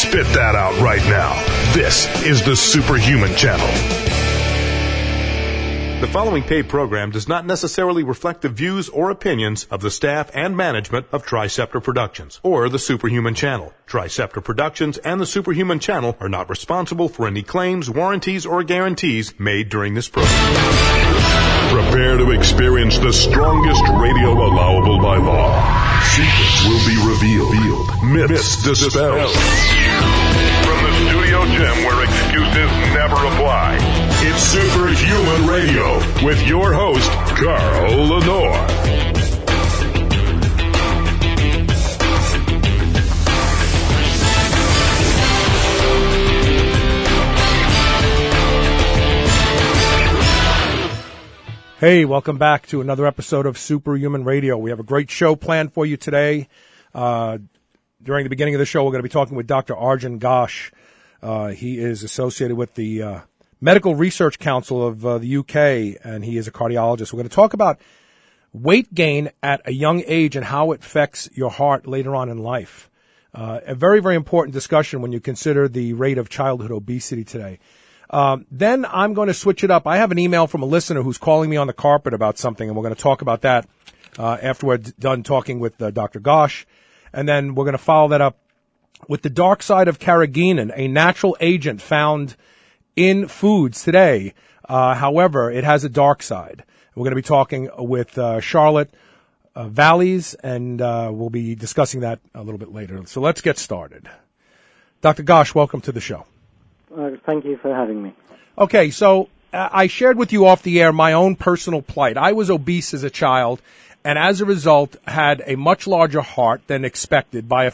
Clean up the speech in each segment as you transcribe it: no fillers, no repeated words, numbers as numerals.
Spit that out right now. This is the Superhuman Channel. The following paid program does not necessarily reflect the views or opinions of the staff and management of Triceptor Productions or the Superhuman Channel. Triceptor Productions and the Superhuman Channel are not responsible for any claims, warranties, or guarantees made during this program. Prepare to experience the strongest radio allowable by law. Secrets will be revealed. Myths dispelled. From the studio gym where excuses never apply, it's Superhuman Radio with your host, Carl Lenore. Hey, welcome back to another episode of Superhuman Radio. We have a great show planned for you today. During the beginning of the show, we're going to be talking with Dr. Arjun Ghosh. He is associated with the Medical Research Council of the UK, and he is a cardiologist. We're going to talk about weight gain at a young age and how it affects your heart later on in life. A very, very important discussion when you consider the rate of childhood obesity today. Then I'm going to switch it up. I have an email from a listener who's calling me on the carpet about something, and we're going to talk about that after we're done talking with Dr. Ghosh. And then we're going to follow that up with the dark side of carrageenan, a natural agent found in foods today. However, it has a dark side. We're going to be talking with Charlotte Valleys, and we'll be discussing that a little bit later. So let's get started. Dr. Ghosh, welcome to the show. Thank you for having me. Okay, so I shared with you off the air my own personal plight. I was obese as a child, and as a result had a much larger heart than expected by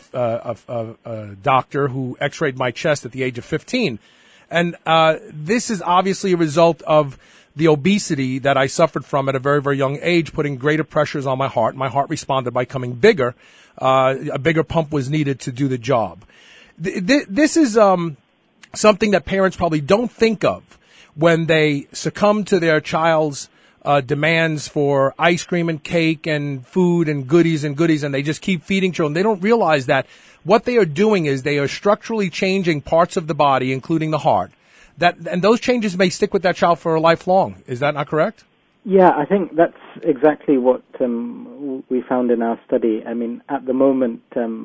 a doctor who x-rayed my chest at the age of 15. And this is obviously a result of the obesity that I suffered from at a very, very young age, putting greater pressures on my heart. My heart responded by becoming bigger. A bigger pump was needed to do the job. This is something that parents probably don't think of when they succumb to their child's demands for ice cream and cake and food and goodies, and they just keep feeding children. They don't realize that what they are doing is they are structurally changing parts of the body, including the heart. And those changes may stick with that child for a lifelong. Is that not correct? Yeah, I think that's exactly what we found in our study. I mean, at the moment,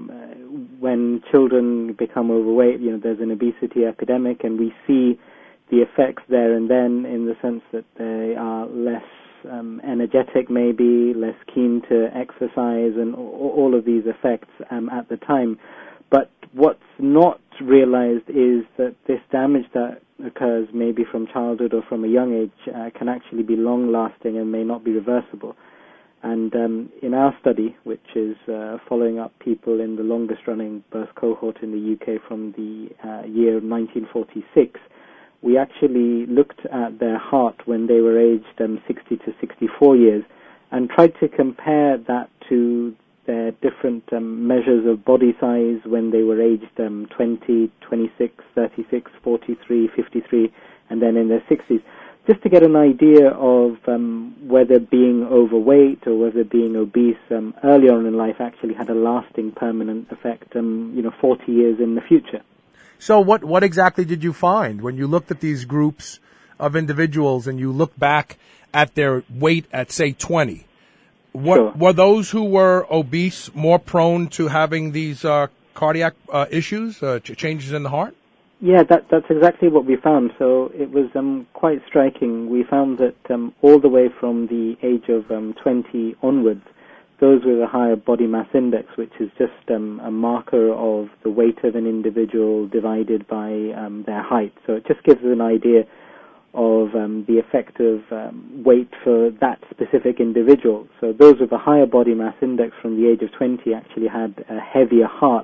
when children become overweight, there's an obesity epidemic, and we see the effects there and then, in the sense that they are less energetic, maybe less keen to exercise, and all of these effects at the time. But what's not realized is that this damage that occurs maybe from childhood or from a young age can actually be long-lasting and may not be reversible. And in our study, which is following up people in the longest-running birth cohort in the UK from the year 1946, we actually looked at their heart when they were aged 60 to 64 years and tried to compare that to their different measures of body size when they were aged 20, 26, 36, 43, 53, and then in their 60s, just to get an idea of whether being overweight or whether being obese early on in life actually had a lasting permanent effect 40 years in the future. So what exactly did you find when you looked at these groups of individuals and you look back at their weight at, say, 20? Sure. Were those who were obese more prone to having these cardiac issues, changes in the heart? Yeah, that's exactly what we found. So it was quite striking. We found that all the way from the age of 20 onwards, those with a higher body mass index, which is just a marker of the weight of an individual divided by their height. So it just gives us an idea of the effect of weight for that specific individual. So those with a higher body mass index from the age of 20 actually had a heavier heart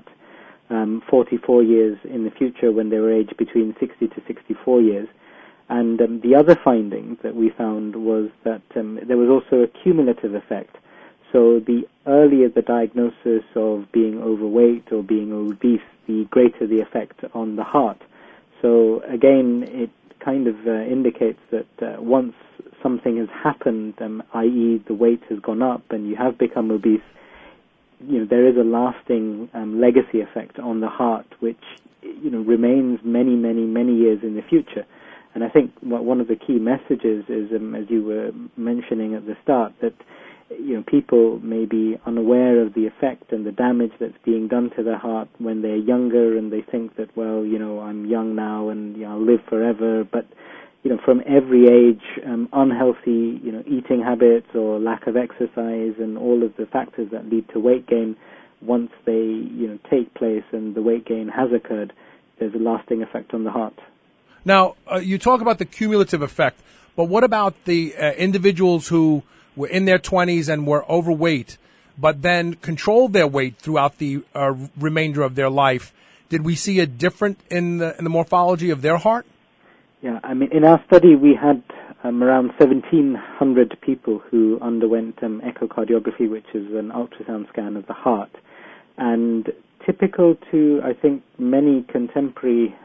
44 years in the future when they were aged between 60 to 64 years. And the other finding that we found was that there was also a cumulative effect. So the earlier the diagnosis of being overweight or being obese, the greater the effect on the heart. So again, it kind of indicates that once something has happened, i.e. the weight has gone up and you have become obese, there is a lasting legacy effect on the heart, which remains many, many, many years in the future. And I think one of the key messages is, as you were mentioning at the start, that people may be unaware of the effect and the damage that's being done to their heart when they're younger, and they think that, well, I'm young now and I'll live forever. But from every age, unhealthy eating habits or lack of exercise and all of the factors that lead to weight gain, once they take place and the weight gain has occurred, there's a lasting effect on the heart. Now, you talk about the cumulative effect, but what about the individuals who were in their 20s and were overweight, but then controlled their weight throughout the remainder of their life? Did we see a difference in the morphology of their heart? Yeah, I mean, in our study we had around 1,700 people who underwent echocardiography, which is an ultrasound scan of the heart. And typical to, I think, many contemporary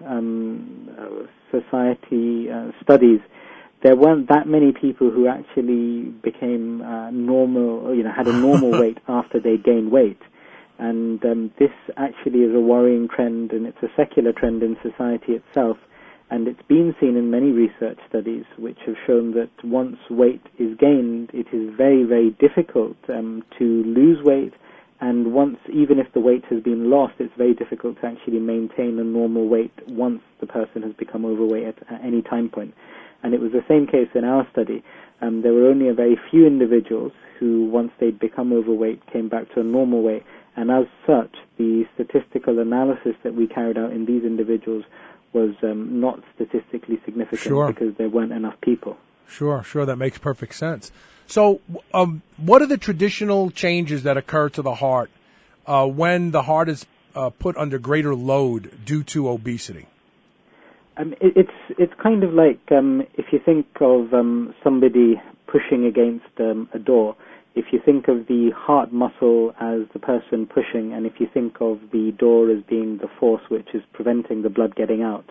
society studies, there weren't that many people who actually became normal, had a normal weight after they gained weight. And this actually is a worrying trend, and it's a secular trend in society itself. And it's been seen in many research studies which have shown that once weight is gained, it is very, very difficult to lose weight. And once, even if the weight has been lost, it's very difficult to actually maintain a normal weight once the person has become overweight at any time point. And it was the same case in our study. There were only a very few individuals who, once they'd become overweight, came back to a normal weight. And as such, the statistical analysis that we carried out in these individuals was not statistically significant because there weren't enough people. Sure, that makes perfect sense. So what are the traditional changes that occur to the heart when the heart is put under greater load due to obesity? It's kind of like if you think of somebody pushing against a door. If you think of the heart muscle as the person pushing, and if you think of the door as being the force which is preventing the blood getting out,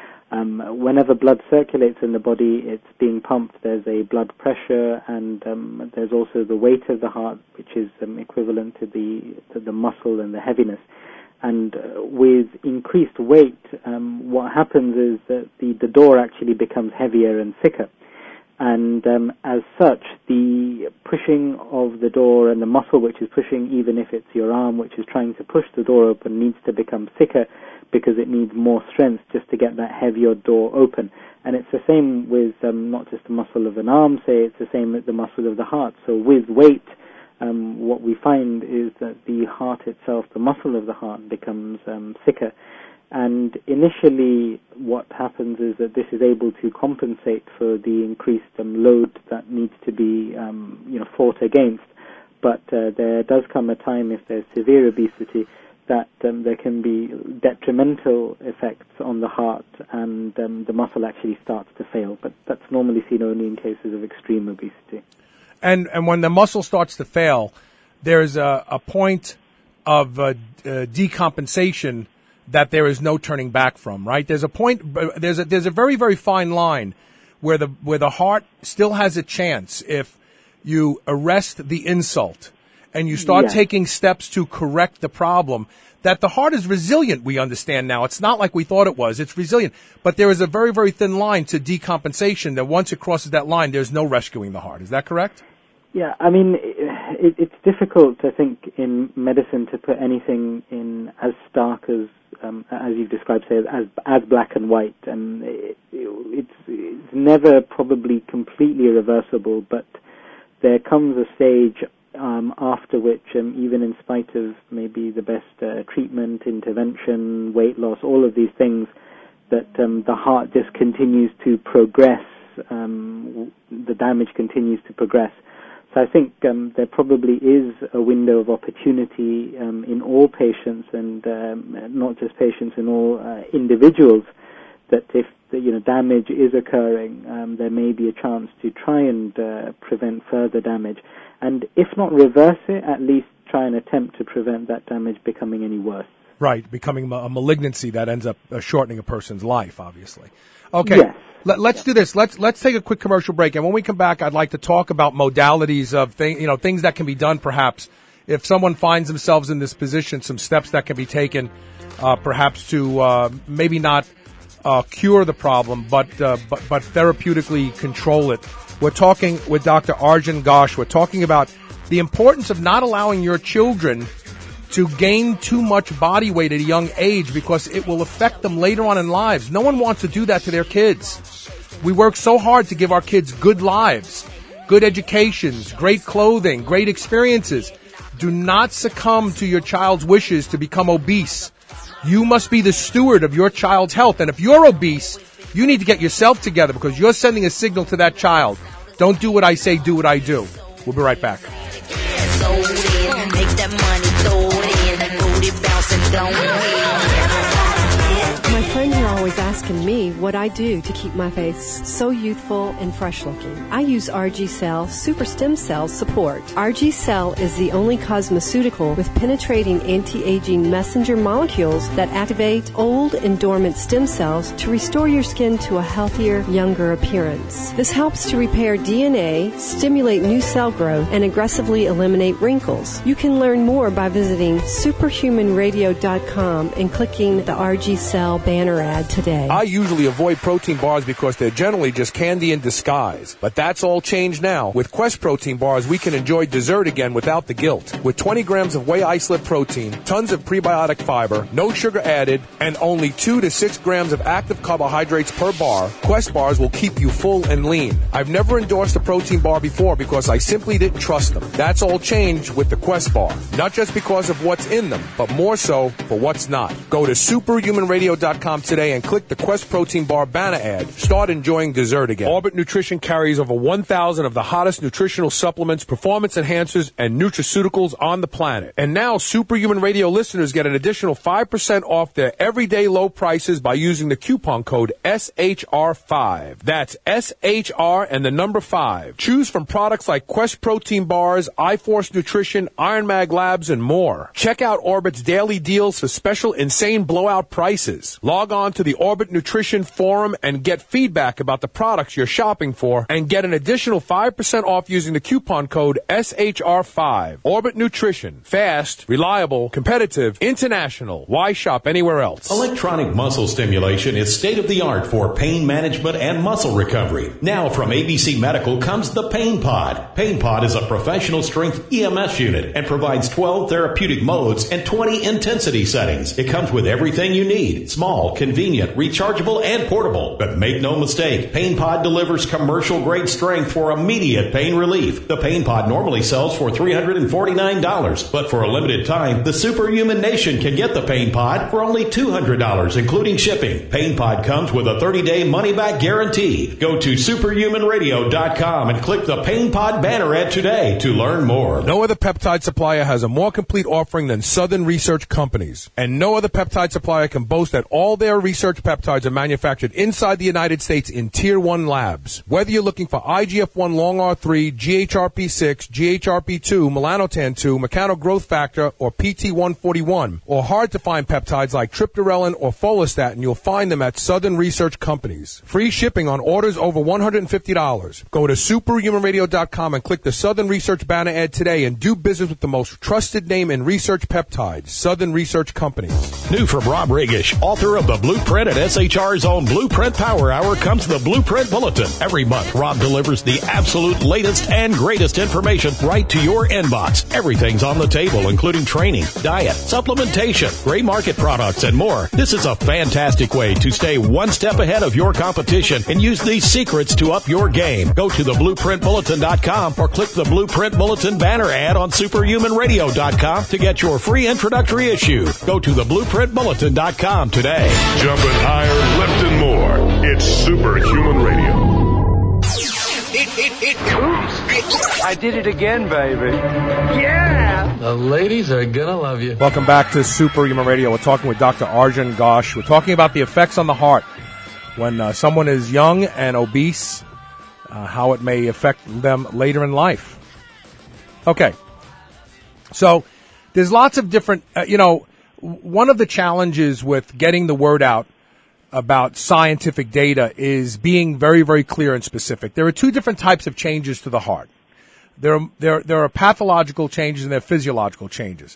whenever blood circulates in the body, it's being pumped. There's a blood pressure, and there's also the weight of the heart, which is equivalent to the muscle and the heaviness. And with increased weight, what happens is that the door actually becomes heavier and thicker. And as such, the pushing of the door and the muscle which is pushing, even if it's your arm which is trying to push the door open, needs to become thicker because it needs more strength just to get that heavier door open. And it's the same with not just the muscle of an arm, say, it's the same with the muscle of the heart. So with weight, what we find is that the heart itself, the muscle of the heart, becomes thicker. And initially, what happens is that this is able to compensate for the increased load that needs to be, fought against. But there does come a time, if there's severe obesity, that there can be detrimental effects on the heart, and the muscle actually starts to fail. But that's normally seen only in cases of extreme obesity. And when the muscle starts to fail, there's a point of decompensation that there is no turning back from, right? There's a point, there's a very, very fine line where the heart still has a chance if you arrest the insult and you start taking steps to correct the problem, that the heart is resilient, we understand now. It's not like we thought it was. It's resilient. But there is a very, very thin line to decompensation that once it crosses that line, there's no rescuing the heart. Is that correct? Yeah, I mean, it's difficult, I think, in medicine to put anything in as stark as you've described, say, as black and white. And it's never probably completely irreversible, but there comes a stage after which, even in spite of maybe the best treatment, intervention, weight loss, all of these things, that the heart just continues to progress, the damage continues to progress. So I think there probably is a window of opportunity in all patients, and not just patients, in all individuals, that if damage is occurring, there may be a chance to try and prevent further damage, and if not reverse it, at least try and attempt to prevent that damage becoming any worse. Right, becoming a malignancy that ends up shortening a person's life, obviously. Okay. Yes. Let's do this. Let's take a quick commercial break, and when we come back, I'd like to talk about modalities of things that can be done. Perhaps if someone finds themselves in this position, some steps that can be taken perhaps to maybe not cure the problem, but therapeutically control it. We're talking with Dr. Arjun Ghosh. We're talking about the importance of not allowing your children to gain too much body weight at a young age because it will affect them later on in lives. No one wants to do that to their kids. We work so hard to give our kids good lives, good educations, great clothing, great experiences. Do not succumb to your child's wishes to become obese. You must be the steward of your child's health. And if you're obese, you need to get yourself together because you're sending a signal to that child. Don't do what I say, do what I do. We'll be right back. My friends are always asking me what I do to keep my face so youthful and fresh looking. I use RG Cell Super Stem Cell Support. RG Cell is the only cosmeceutical with penetrating anti-aging messenger molecules that activate old and dormant stem cells to restore your skin to a healthier, younger appearance. This helps to repair DNA, stimulate new cell growth, and aggressively eliminate wrinkles. You can learn more by visiting superhumanradio.com and clicking the RG Cell banner ad today. I usually avoid protein bars because they're generally just candy in disguise. But that's all changed now. With Quest protein bars, we can enjoy dessert again without the guilt. With 20 grams of whey isolate protein, tons of prebiotic fiber, no sugar added, and only 2 to 6 grams of active carbohydrates per bar, Quest bars will keep you full and lean. I've never endorsed a protein bar before because I simply didn't trust them. That's all changed with the Quest bar. Not just because of what's in them, but more so for what's not. Go to superhumanradio.com today and click the Quest Protein Bar banner ad. Start enjoying dessert again. Orbit Nutrition carries over 1,000 of the hottest nutritional supplements, performance enhancers, and nutraceuticals on the planet. And now Superhuman Radio listeners get an additional 5% off their everyday low prices by using the coupon code SHR5. That's SHR and the number 5. Choose from products like Quest Protein Bars, iForce Nutrition, Iron Mag Labs, and more. Check out Orbit's daily deals for special insane blowout prices. Log on to the Orbit Nutrition Forum and get feedback about the products you're shopping for and get an additional 5% off using the coupon code SHR5. Orbit Nutrition. Fast, reliable, competitive, international. Why shop anywhere else? Electronic muscle stimulation is state-of-the-art for pain management and muscle recovery. Now from ABC Medical comes the Pain Pod. Pain Pod is a professional strength EMS unit and provides 12 therapeutic modes and 20 intensity settings. It comes with everything you need. Small, convenient, rechargeable, and portable. But make no mistake, Pain Pod delivers commercial-grade strength for immediate pain relief. The Pain Pod normally sells for $349, but for a limited time, the Superhuman Nation can get the Pain Pod for only $200, including shipping. Pain Pod comes with a 30-day money-back guarantee. Go to superhumanradio.com and click the Pain Pod banner ad today to learn more. No other peptide supplier has a more complete offering than Southern Research Companies, and no other peptide supplier can boast that all their research peptides are manufactured inside the United States in Tier 1 labs. Whether you're looking for IGF-1 Long R3, GHRP6, GHRP2, melanotan-2, mechano growth factor, or PT141, or hard-to-find peptides like triptorelin or follistatin, you'll find them at Southern Research Companies. Free shipping on orders over $150. Go to superhumanradio.com and click the Southern Research banner ad today and do business with the most trusted name in research peptides, Southern Research Companies. New from Rob Regish, author of the Blueprint at SHR's own Blueprint Power Hour, comes the Blueprint Bulletin. Every month, Rob delivers the absolute latest and greatest information right to your inbox. Everything's on the table, including training, diet, supplementation, gray market products, and more. This is a fantastic way to stay one step ahead of your competition and use these secrets to up your game. Go to theblueprintbulletin.com or click the Blueprint Bulletin banner ad on superhumanradio.com to get your free introductory issue. Go to theblueprintbulletin.com today. Jumping higher, lifting more. It's Superhuman Radio. I did it again, baby. Yeah! The ladies are gonna love you. Welcome back to Superhuman Radio. We're talking with Dr. Arjun Ghosh. We're talking about the effects on the heart when someone is young and obese, how it may affect them later in life. Okay. So there's lots of different, one of the challenges with getting the word out about scientific data is being very, very clear and specific. There are two different types of changes to the heart. There are pathological changes and there are physiological changes.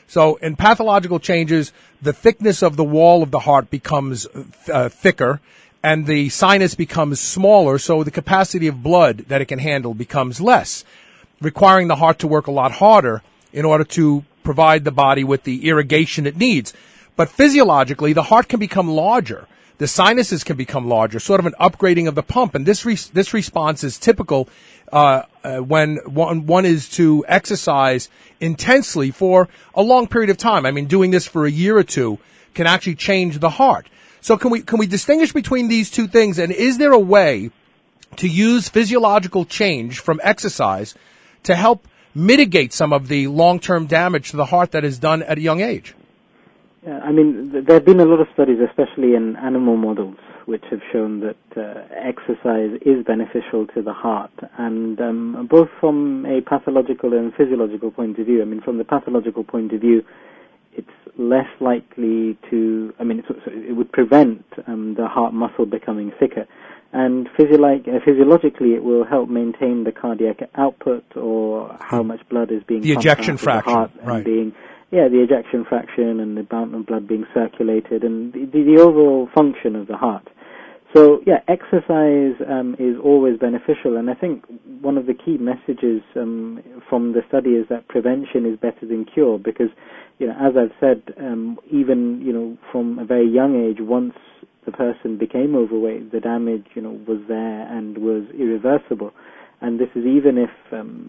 So in pathological changes, the thickness of the wall of the heart becomes thicker, and the sinus becomes smaller, so the capacity of blood that it can handle becomes less, requiring the heart to work a lot harder in order to provide the body with the irrigation it needs. But physiologically, the heart can become larger. The sinuses can become larger, sort of an upgrading of the pump. And this response is typical when one is to exercise intensely for a long period of time. I mean, doing this for a year or two can actually change the heart. So can we distinguish between these two things? And is there a way to use physiological change from exercise to help mitigate some of the long-term damage to the heart that is done at a young age? Yeah, I mean, there have been a lot of studies, especially in animal models, which have shown that exercise is beneficial to the heart, and both from a pathological and physiological point of view. I mean, from the pathological point of view, it's less likely to, it would prevent the heart muscle becoming thicker. And physiologically, it will help maintain the cardiac output, or how much blood is being pumped ejection out fraction, of the heart, right? And the ejection fraction and the amount of blood being circulated, and the overall function of the heart. So, exercise is always beneficial, and I think one of the key messages from the study is that prevention is better than cure, because, as I've said, even, from a very young age, once the person became overweight, the damage, was there and was irreversible. And this is even if,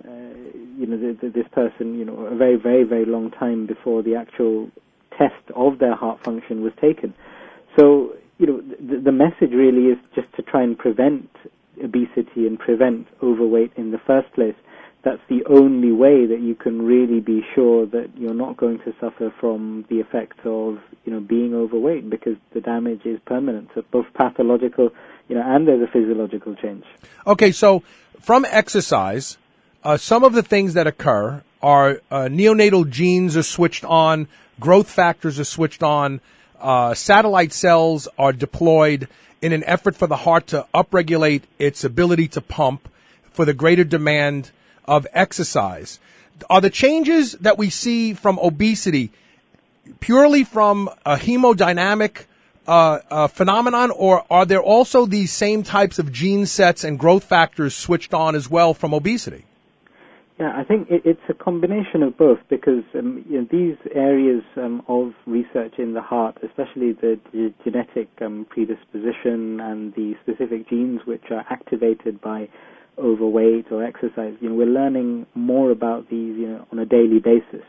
this person, a very, very, very long time before the actual test of their heart function was taken. So, the message really is just to try and prevent obesity and prevent overweight in the first place. That's the only way that you can really be sure that you're not going to suffer from the effects of, being overweight, because the damage is permanent, so both pathological, and there's a physiological change. Okay, so from exercise, some of the things that occur are neonatal genes are switched on, growth factors are switched on, satellite cells are deployed in an effort for the heart to upregulate its ability to pump for the greater demand of exercise. Are the changes that we see from obesity purely from a hemodynamic phenomenon, or are there also these same types of gene sets and growth factors switched on as well from obesity? Yeah, I think it's a combination of both, because these areas of research in the heart, especially the genetic predisposition and the specific genes which are activated by overweight or exercise, we're learning more about these on a daily basis.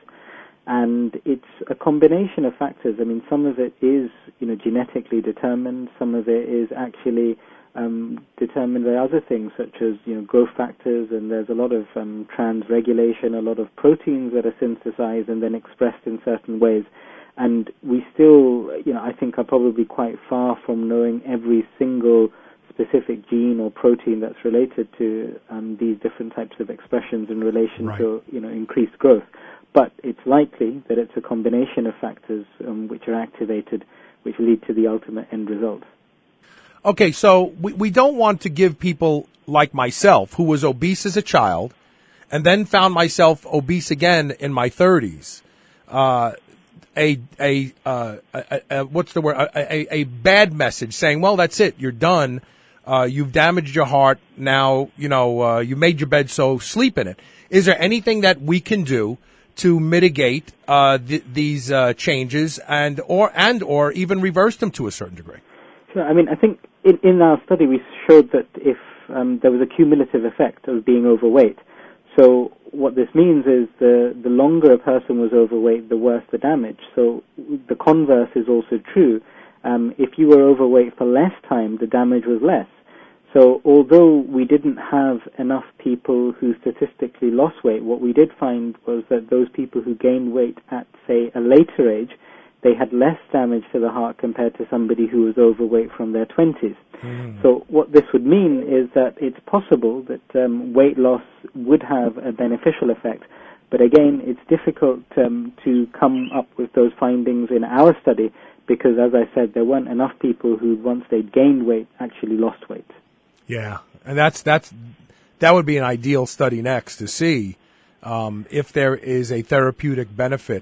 And it's a combination of factors. I mean, some of it is genetically determined, some of it is actually determined by other things, such as growth factors, and there's a lot of transregulation, a lot of proteins that are synthesized and then expressed in certain ways. And we still, I think, are probably quite far from knowing every single specific gene or protein that's related to these different types of expressions in relation to increased growth. But it's likely that it's a combination of factors which are activated, which lead to the ultimate end result. Okay, so we don't want to give people like myself, who was obese as a child and then found myself obese again in my 30s, what's the word? A bad message saying, well, that's it, you're done. You've damaged your heart. Now, you made your bed, so sleep in it. Is there anything that we can do to mitigate these changes and or even reverse them to a certain degree? Sure. I mean, I think in our study we showed that if there was a cumulative effect of being overweight. So what this means is the longer a person was overweight, the worse the damage. So the converse is also true. If you were overweight for less time, the damage was less. So although we didn't have enough people who statistically lost weight, what we did find was that those people who gained weight at, say, a later age, they had less damage to the heart compared to somebody who was overweight from their 20s. So what this would mean is that it's possible that weight loss would have a beneficial effect. But again, it's difficult to come up with those findings in our study, because, as I said, there weren't enough people who, once they'd gained weight, actually lost weight. Yeah, and that would be an ideal study next to see if there is a therapeutic benefit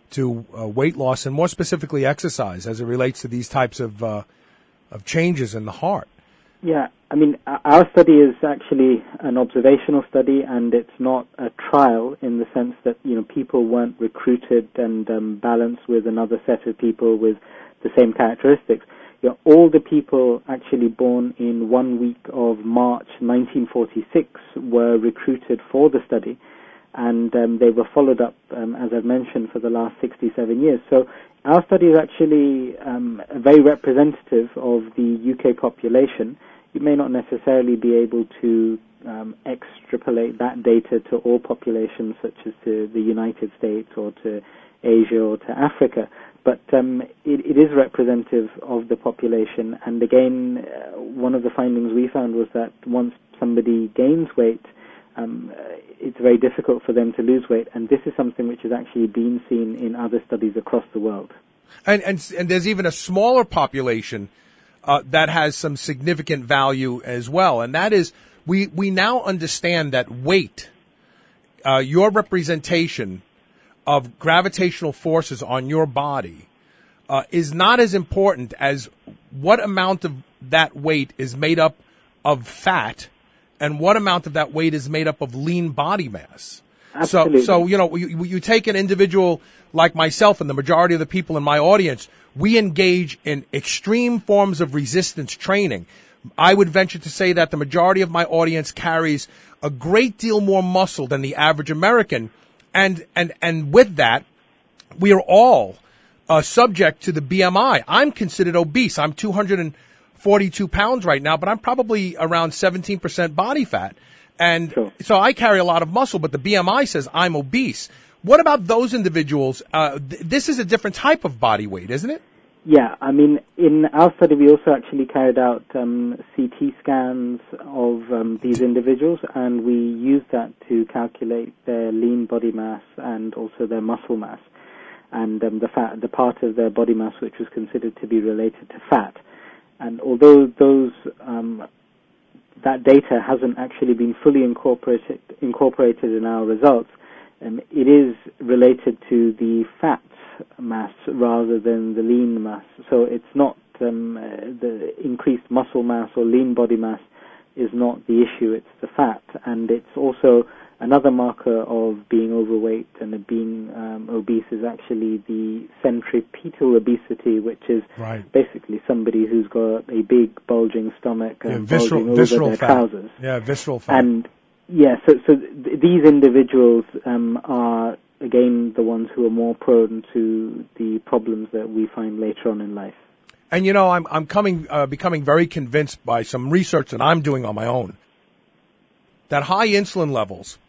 weight loss and more specifically exercise as it relates to these types of changes in the heart. Yeah, I mean, our study is actually an observational study, and it's not a trial in the sense that, people weren't recruited and balanced with another set of people with the same characteristics. All the people actually born in 1 week of March 1946 were recruited for the study, and they were followed up, as I've mentioned, for the last 67 years. So our study is actually very representative of the UK population. You may not necessarily be able to extrapolate that data to all populations, such as to the United States or to Asia or to Africa, but it is representative of the population. And again, one of the findings we found was that once somebody gains weight, it's very difficult for them to lose weight, and this is something which has actually been seen in other studies across the world. And there's even a smaller population that has some significant value as well, and that is we now understand that weight, your representation of gravitational forces on your body, is not as important as what amount of that weight is made up of fat and what amount of that weight is made up of lean body mass. Absolutely. So you take an individual like myself and the majority of the people in my audience, we engage in extreme forms of resistance training. I would venture to say that the majority of my audience carries a great deal more muscle than the average American. And with that, we are all subject to the BMI. I'm considered obese. I'm 242 pounds right now, but I'm probably around 17% body fat. And sure. So I carry a lot of muscle, but the BMI says I'm obese. What about those individuals? This is a different type of body weight, isn't it? Yeah, I mean, in our study, we also actually carried out CT scans of these individuals, and we used that to calculate their lean body mass and also their muscle mass, and the part of their body mass which was considered to be related to fat. And although that data hasn't actually been fully incorporated in our results, it is related to the fat mass rather than the lean mass. So it's not the increased muscle mass or lean body mass is not the issue, it's the fat. And it's also another marker of being overweight and being obese is actually the centripetal obesity, which is basically somebody who's got a big bulging stomach and bulging over their trousers. Yeah, visceral fat. And so these individuals are again the ones who are more prone to the problems that we find later on in life. And I'm becoming very convinced by some research that I'm doing on my own that high insulin levels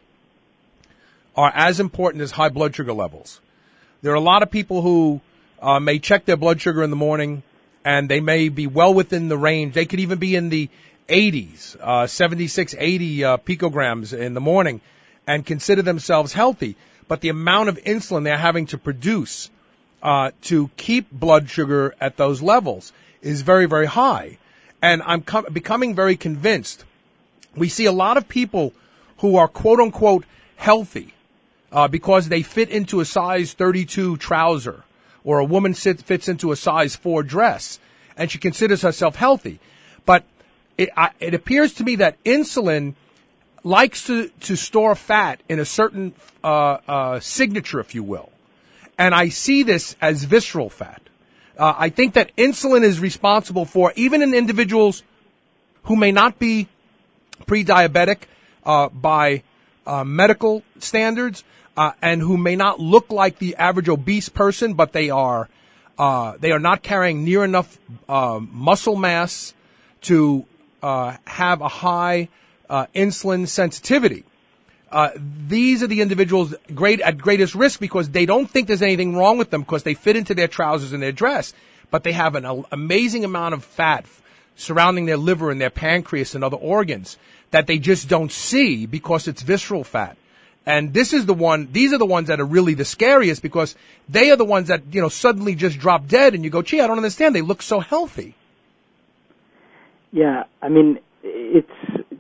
are as important as high blood sugar levels. There are a lot of people who may check their blood sugar in the morning, and they may be well within the range. They could even be in the 80s, 76, 80 picograms in the morning, and consider themselves healthy. But the amount of insulin they're having to produce to keep blood sugar at those levels is very, very high. And I'm becoming very convinced. We see a lot of people who are quote-unquote healthy because they fit into a size 32 trouser, or a woman fits into a size 4 dress, and she considers herself healthy. But it appears to me that insulin likes to store fat in a certain signature, if you will. And I see this as visceral fat. I think that insulin is responsible for, even in individuals who may not be pre-diabetic by medical standards, and who may not look like the average obese person, but they are not carrying near enough muscle mass to have a high insulin sensitivity. These are the individuals at greatest risk because they don't think there's anything wrong with them because they fit into their trousers and their dress, but they have an amazing amount of fat surrounding their liver and their pancreas and other organs that they just don't see because it's visceral fat. And these are the ones that are really the scariest because they are the ones that, suddenly just drop dead and you go, gee, I don't understand. They look so healthy. Yeah, I mean, it's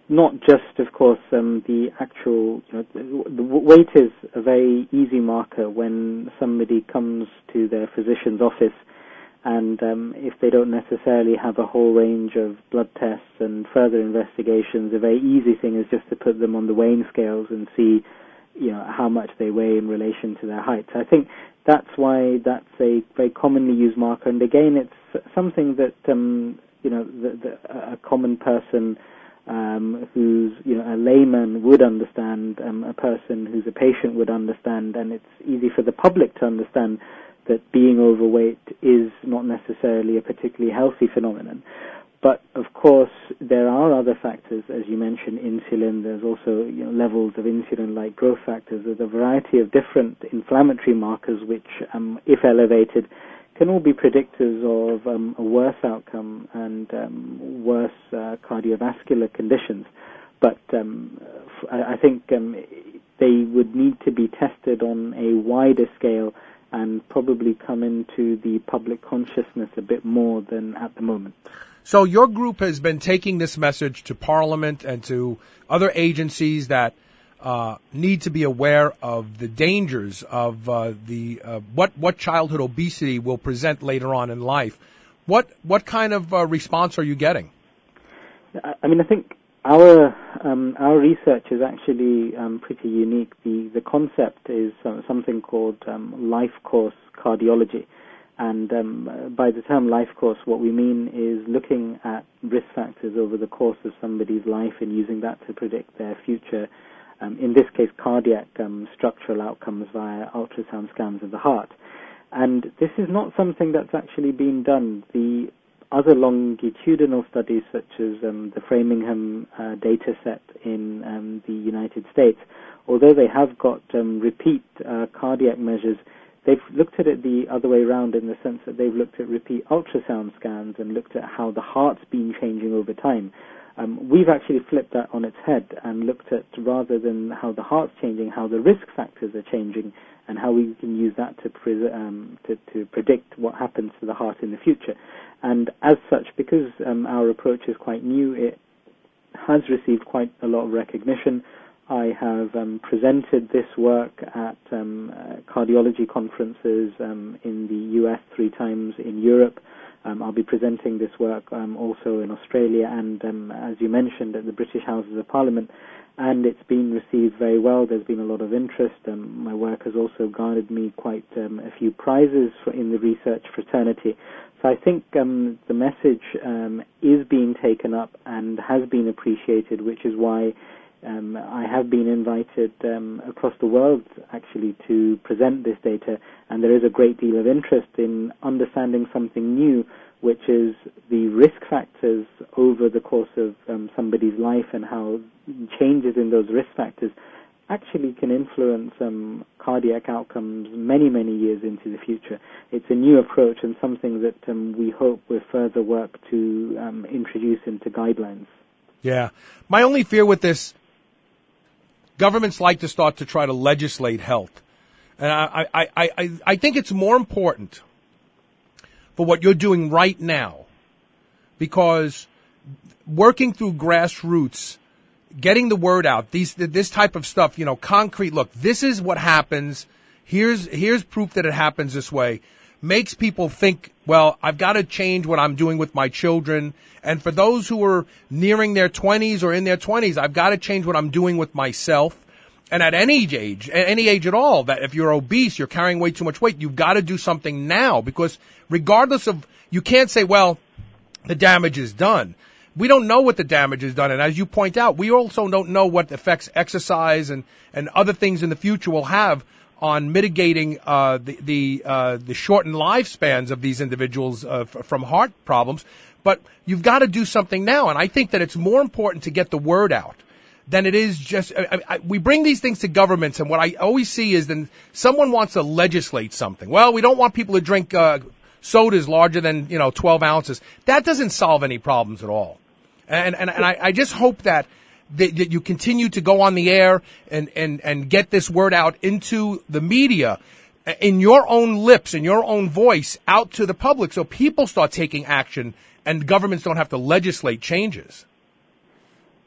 not just, of course, the actual, the weight is a very easy marker when somebody comes to their physician's office, and if they don't necessarily have a whole range of blood tests and further investigations, a very easy thing is just to put them on the weighing scales and see, how much they weigh in relation to their height. So I think that's why that's a very commonly used marker. And again, it's something that, a common person who's, a layman would understand, a person who's a patient would understand, and it's easy for the public to understand that being overweight is not necessarily a particularly healthy phenomenon. But, of course, there are other factors, as you mentioned, insulin. There's also levels of insulin-like growth factors. There's a variety of different inflammatory markers which, if elevated, can all be predictors of a worse outcome and worse cardiovascular conditions. But I think they would need to be tested on a wider scale and probably come into the public consciousness a bit more than at the moment. So your group has been taking this message to Parliament and to other agencies that need to be aware of the dangers of what childhood obesity will present later on in life. What kind of response are you getting? I mean, I think our research is actually pretty unique. The concept is something called life course cardiology. And by the term life course, what we mean is looking at risk factors over the course of somebody's life and using that to predict their future, in this case, cardiac structural outcomes via ultrasound scans of the heart. And this is not something that's actually been done. The other longitudinal studies, such as the Framingham data set in the United States, although they have got repeat cardiac measures, they've looked at it the other way around in the sense that they've looked at repeat ultrasound scans and looked at how the heart's been changing over time. We've actually flipped that on its head and looked at, rather than how the heart's changing, how the risk factors are changing and how we can use that to predict what happens to the heart in the future. And as such, because our approach is quite new, it has received quite a lot of recognition. I have presented this work at cardiology conferences in the US 3 times, in Europe. I'll be presenting this work also in Australia and, as you mentioned, at the British Houses of Parliament. And it's been received very well. There's been a lot of interest. My work has also garnered me quite a few prizes in the research fraternity. So I think the message is being taken up and has been appreciated, which is why I have been invited across the world, actually, to present this data, and there is a great deal of interest in understanding something new, which is the risk factors over the course of somebody's life and how changes in those risk factors actually can influence cardiac outcomes many, many years into the future. It's a new approach and something that we hope with further work to introduce into guidelines. Yeah. My only fear with this, governments like to start to try to legislate health. And I think it's more important for what you're doing right now, because working through grassroots, getting the word out, this type of stuff, concrete, look, this is what happens, here's proof that it happens this way, makes people think, well, I've got to change what I'm doing with my children. And for those who are nearing their 20s or in their 20s, I've got to change what I'm doing with myself. And at any age at all, that if you're obese, you're carrying way too much weight, you've got to do something now, because regardless of, you can't say, well, the damage is done. We don't know what the damage is done. And as you point out, we also don't know what effects exercise and other things in the future will have on mitigating the shortened lifespans of these individuals from heart problems. But you've got to do something now. And I think that it's more important to get the word out than it is just, we bring these things to governments, and what I always see is then someone wants to legislate something. Well, we don't want people to drink sodas larger than 12 ounces. That doesn't solve any problems at all. And I just hope that you continue to go on the air and get this word out into the media in your own lips, in your own voice, out to the public, so people start taking action and governments don't have to legislate changes.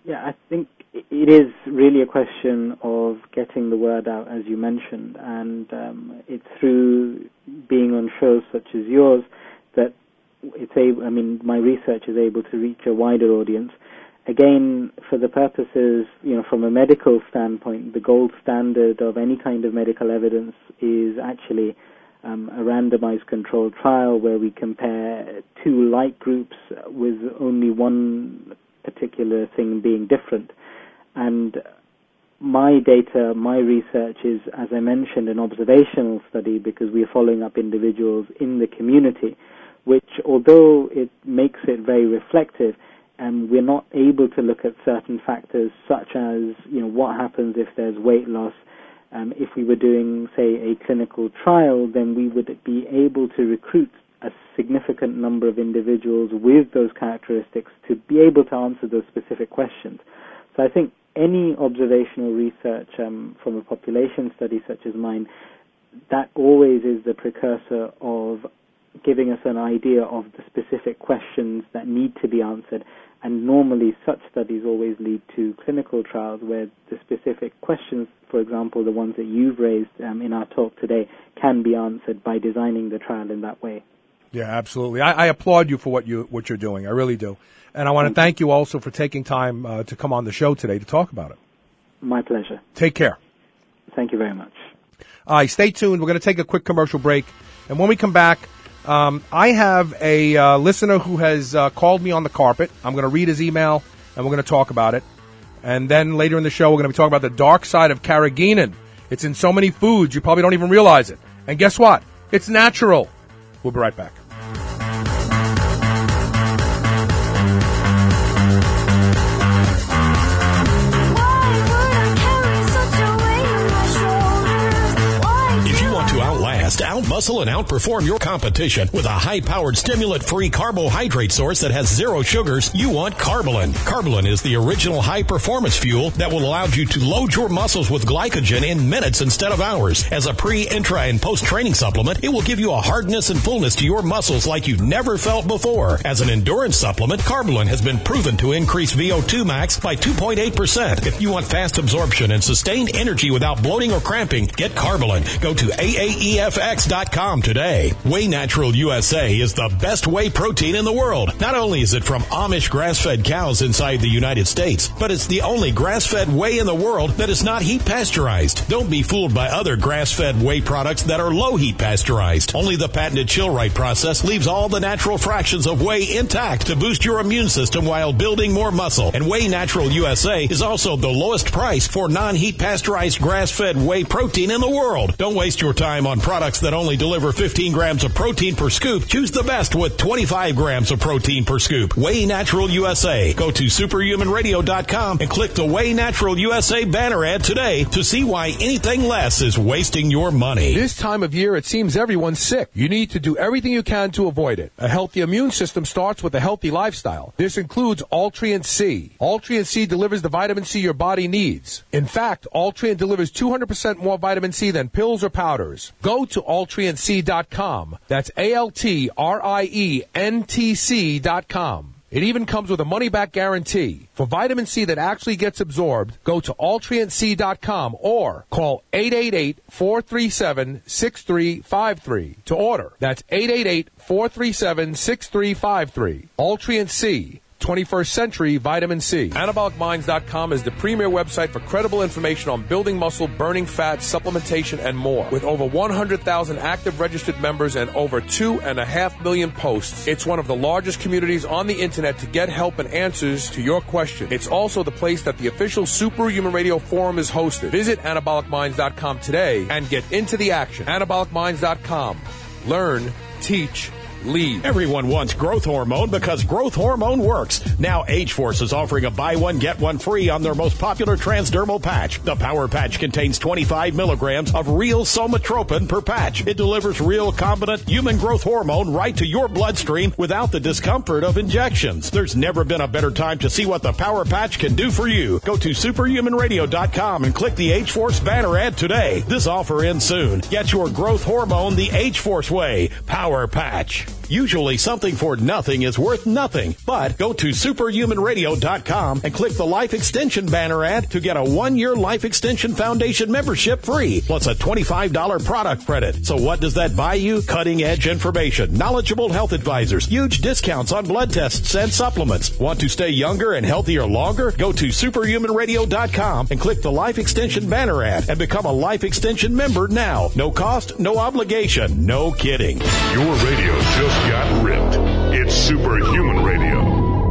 Yeah, I think it is really a question of getting the word out, as you mentioned, and it's through being on shows such as yours that my research is able to reach a wider audience. Again, for the purposes, from a medical standpoint, the gold standard of any kind of medical evidence is actually a randomized controlled trial where we compare two like groups with only one particular thing being different. And my data, my research is, as I mentioned, an observational study because we are following up individuals in the community, which, although it makes it very reflective, we're not able to look at certain factors such as, what happens if there's weight loss. If we were doing, say, a clinical trial, then we would be able to recruit a significant number of individuals with those characteristics to be able to answer those specific questions. So I think any observational research from a population study such as mine, that always is the precursor of giving us an idea of the specific questions that need to be answered. And normally such studies always lead to clinical trials where the specific questions, for example, the ones that you've raised in our talk today, can be answered by designing the trial in that way. Yeah, absolutely. I applaud you for what you're doing. I really do. And I want to thank you also for taking time to come on the show today to talk about it. My pleasure. Take care. Thank you very much. All right, stay tuned. We're going to take a quick commercial break. And when we come back, I have a listener who has called me on the carpet. I'm going to read his email, and we're going to talk about it. And then later in the show, we're going to be talking about the dark side of carrageenan. It's in so many foods, you probably don't even realize it. And guess what? It's natural. We'll be right back. Out-muscle and outperform your competition with a high-powered stimulant-free carbohydrate source that has zero sugars, you want Carbolin. Carbolin is the original high-performance fuel that will allow you to load your muscles with glycogen in minutes instead of hours. As a pre, intra, and post-training supplement, it will give you a hardness and fullness to your muscles like you've never felt before. As an endurance supplement, Carbolin has been proven to increase VO2 max by 2.8%. If you want fast absorption and sustained energy without bloating or cramping, get Carbolin. Go to AAEFX.com today. Whey Natural USA is the best whey protein in the world. Not only is it from Amish grass-fed cows inside the United States, but it's the only grass-fed whey in the world that is not heat pasteurized. Don't be fooled by other grass-fed whey products that are low heat pasteurized. Only the patented Chill-Right process leaves all the natural fractions of whey intact to boost your immune system while building more muscle. And Whey Natural USA is also the lowest price for non-heat pasteurized grass-fed whey protein in the world. Don't waste your time on products that only deliver 15 grams of protein per scoop. Choose the best with 25 grams of protein per scoop. Whey Natural USA. Go to superhumanradio.com and click the Whey Natural USA banner ad today to see why anything less is wasting your money. This time of year, it seems everyone's sick. You need to do everything you can to avoid it. A healthy immune system starts with a healthy lifestyle. This includes Ultriant C. Ultriant C delivers the vitamin C your body needs. In fact, Ultriant delivers 200% more vitamin C than pills or powders. Go to ultrientc.com. That's ALTRIENTC.com. It even comes with a money-back guarantee. For vitamin C that actually gets absorbed, go to ultrientc.com or call 888-437-6353 to order. That's 888-437-6353. Ultriant C. 21st Century Vitamin C. AnabolicMinds.com is the premier website for credible information on building muscle, burning fat, supplementation, and more. With over 100,000 active registered members and over 2.5 million posts, it's one of the largest communities on the internet to get help and answers to your questions. It's also the place that the official Superhuman Radio Forum is hosted. Visit AnabolicMinds.com today and get into the action. AnabolicMinds.com. Learn, teach, lead. Everyone wants growth hormone because growth hormone works. Now H-Force is offering a buy one, get one free on their most popular transdermal patch. The Power Patch contains 25 milligrams of real somatropin per patch. It delivers real competent human growth hormone right to your bloodstream without the discomfort of injections. There's never been a better time to see what the Power Patch can do for you. Go to superhumanradio.com and click the H-Force banner ad today. This offer ends soon. Get your growth hormone the H-Force way. Power Patch. Usually something for nothing is worth nothing, but go to superhumanradio.com and click the Life Extension banner ad to get a 1-year Life Extension Foundation membership free, plus a $25 product credit. So what does that buy you? Cutting-edge information, knowledgeable health advisors, huge discounts on blood tests and supplements. Want to stay younger and healthier longer? Go to superhumanradio.com and click the Life Extension banner ad and become a Life Extension member now. No cost, no obligation, no kidding. Your radio just got ripped. It's Superhuman Radio.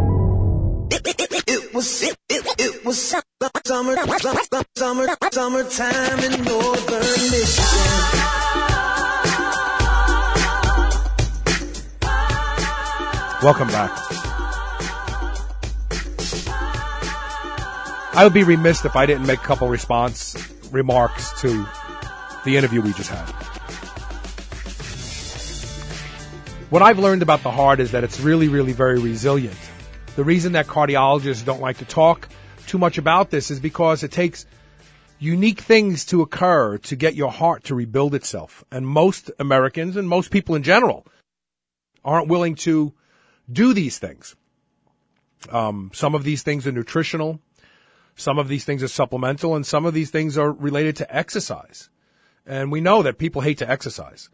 It was summertime in northern Michigan. Welcome back. I would be remiss if I didn't make a couple remarks to the interview we just had. What I've learned about the heart is that it's really, really very resilient. The reason that cardiologists don't like to talk too much about this is because it takes unique things to occur to get your heart to rebuild itself. And most Americans and most people in general aren't willing to do these things. Some of these things are nutritional. Some of these things are supplemental. And some of these things are related to exercise. And we know that people hate to exercise.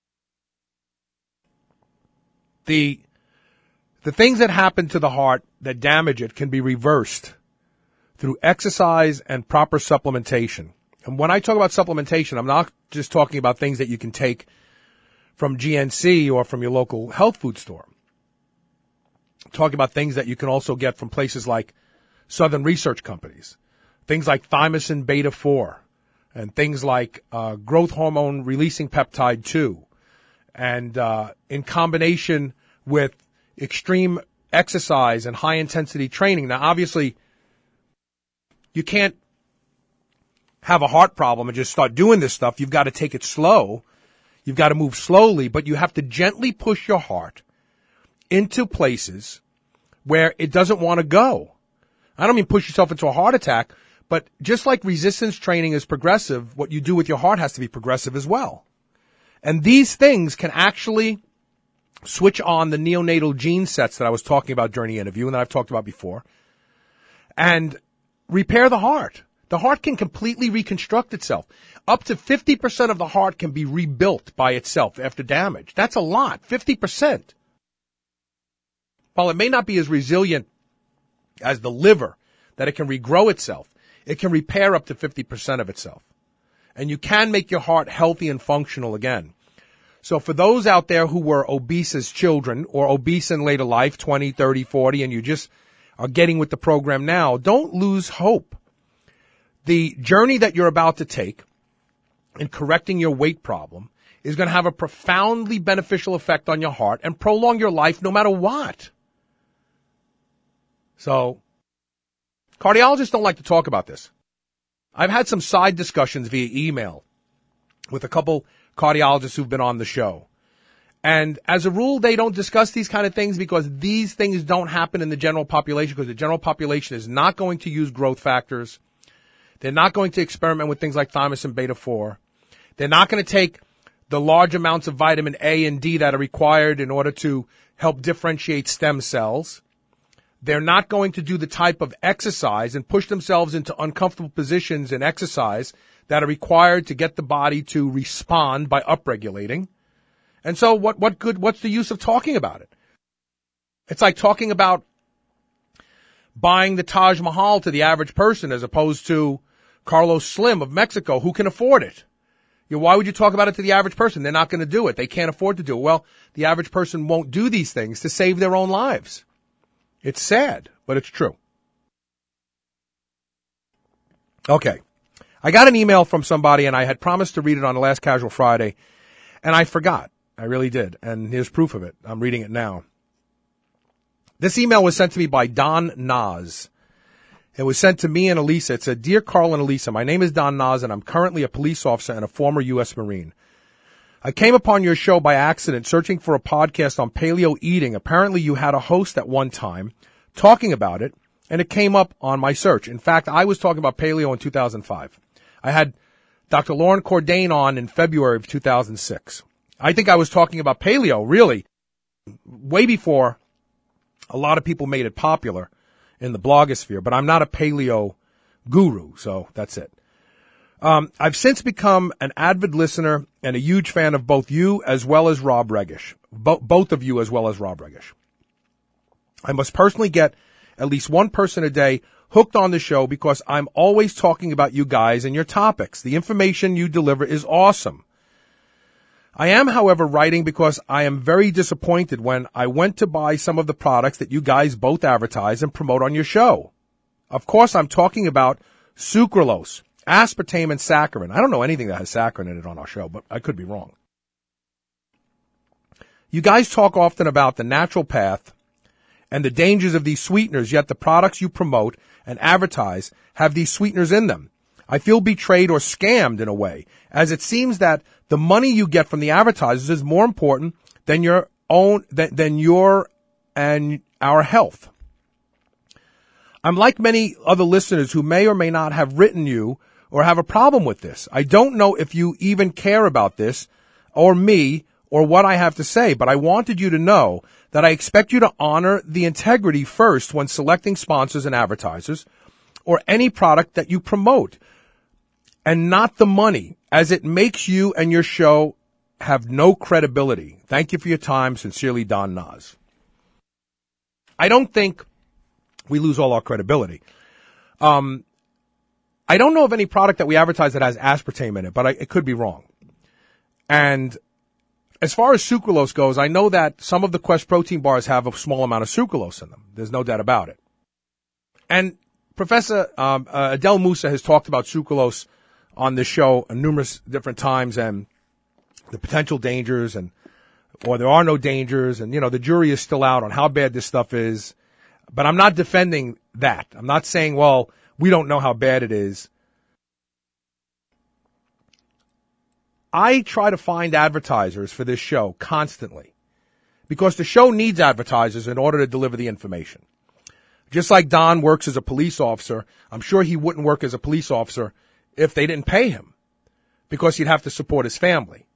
The things that happen to the heart that damage it can be reversed through exercise and proper supplementation. And when I talk about supplementation, I'm not just talking about things that you can take from GNC or from your local health food store. I'm talking about things that you can also get from places like Southern Research Companies, things like thymosin beta-4, and things like growth hormone releasing peptide 2. And in combination with extreme exercise and high-intensity training. Now, obviously, you can't have a heart problem and just start doing this stuff. You've got to take it slow. You've got to move slowly, but you have to gently push your heart into places where it doesn't want to go. I don't mean push yourself into a heart attack, but just like resistance training is progressive, what you do with your heart has to be progressive as well. And these things can actually switch on the neonatal gene sets that I was talking about during the interview and that I've talked about before and repair the heart. The heart can completely reconstruct itself. Up to 50% of the heart can be rebuilt by itself after damage. That's a lot, 50%. While it may not be as resilient as the liver, that it can regrow itself, it can repair up to 50% of itself. And you can make your heart healthy and functional again. So for those out there who were obese as children or obese in later life, 20, 30, 40, and you just are getting with the program now, don't lose hope. The journey that you're about to take in correcting your weight problem is going to have a profoundly beneficial effect on your heart and prolong your life no matter what. So cardiologists don't like to talk about this. I've had some side discussions via email with a couple cardiologists who've been on the show. And as a rule, they don't discuss these kind of things because these things don't happen in the general population because the general population is not going to use growth factors. They're not going to experiment with things like thymosin beta-4. They're not going to take the large amounts of vitamin A and D that are required in order to help differentiate stem cells. They're not going to do the type of exercise and push themselves into uncomfortable positions in exercise that are required to get the body to respond by upregulating. And so what's the use of talking about it? It's like talking about buying the Taj Mahal to the average person as opposed to Carlos Slim of Mexico, who can afford it. Why would you talk about it to the average person? They're not going to do it. They can't afford to do it. Well, the average person won't do these things to save their own lives. It's sad, but it's true. Okay. I got an email from somebody, and I had promised to read it on the last Casual Friday, and I forgot. I really did. And here's proof of it. I'm reading it now. This email was sent to me by Don Nas. It was sent to me and Elisa. It said, Dear Carl and Elisa, my name is Don Nas, and I'm currently a police officer and a former U.S. Marine. I came upon your show by accident searching for a podcast on paleo eating. Apparently you had a host at one time talking about it, and it came up on my search. In fact, I was talking about paleo in 2005. I had Dr. Lauren Cordain on in February of 2006. I think I was talking about paleo, really, way before a lot of people made it popular in the blogosphere, but I'm not a paleo guru, so that's it. I've since become an avid listener and a huge fan of both you as well as Rob Regish. Both of you as well as Rob Regish. I must personally get at least one person a day hooked on the show because I'm always talking about you guys and your topics. The information you deliver is awesome. I am, however, writing because I am very disappointed when I went to buy some of the products that you guys both advertise and promote on your show. Of course, I'm talking about sucralose, aspartame, and saccharin. I don't know anything that has saccharin in it on our show, but I could be wrong. You guys talk often about the natural path and the dangers of these sweeteners, yet the products you promote and advertise have these sweeteners in them. I feel betrayed or scammed in a way, as it seems that the money you get from the advertisers is more important than your own, than your and our health. I'm like many other listeners who may or may not have written you or have a problem with this. I don't know if you even care about this or me or what I have to say, but I wanted you to know that I expect you to honor the integrity first when selecting sponsors and advertisers or any product that you promote, and not the money, as it makes you and your show have no credibility. Thank you for your time. Sincerely, Don Nas. I don't think we lose all our credibility. I don't know of any product that we advertise that has aspartame in it, but it could be wrong. And as far as sucralose goes, I know that some of the Quest protein bars have a small amount of sucralose in them. There's no doubt about it. And Professor Adel Musa has talked about sucralose on this show numerous different times and the potential dangers or there are no dangers. And, the jury is still out on how bad this stuff is. But I'm not defending that. I'm not saying, well, we don't know how bad it is. I try to find advertisers for this show constantly because the show needs advertisers in order to deliver the information. Just like Don works as a police officer, I'm sure he wouldn't work as a police officer if they didn't pay him because he'd have to support his family.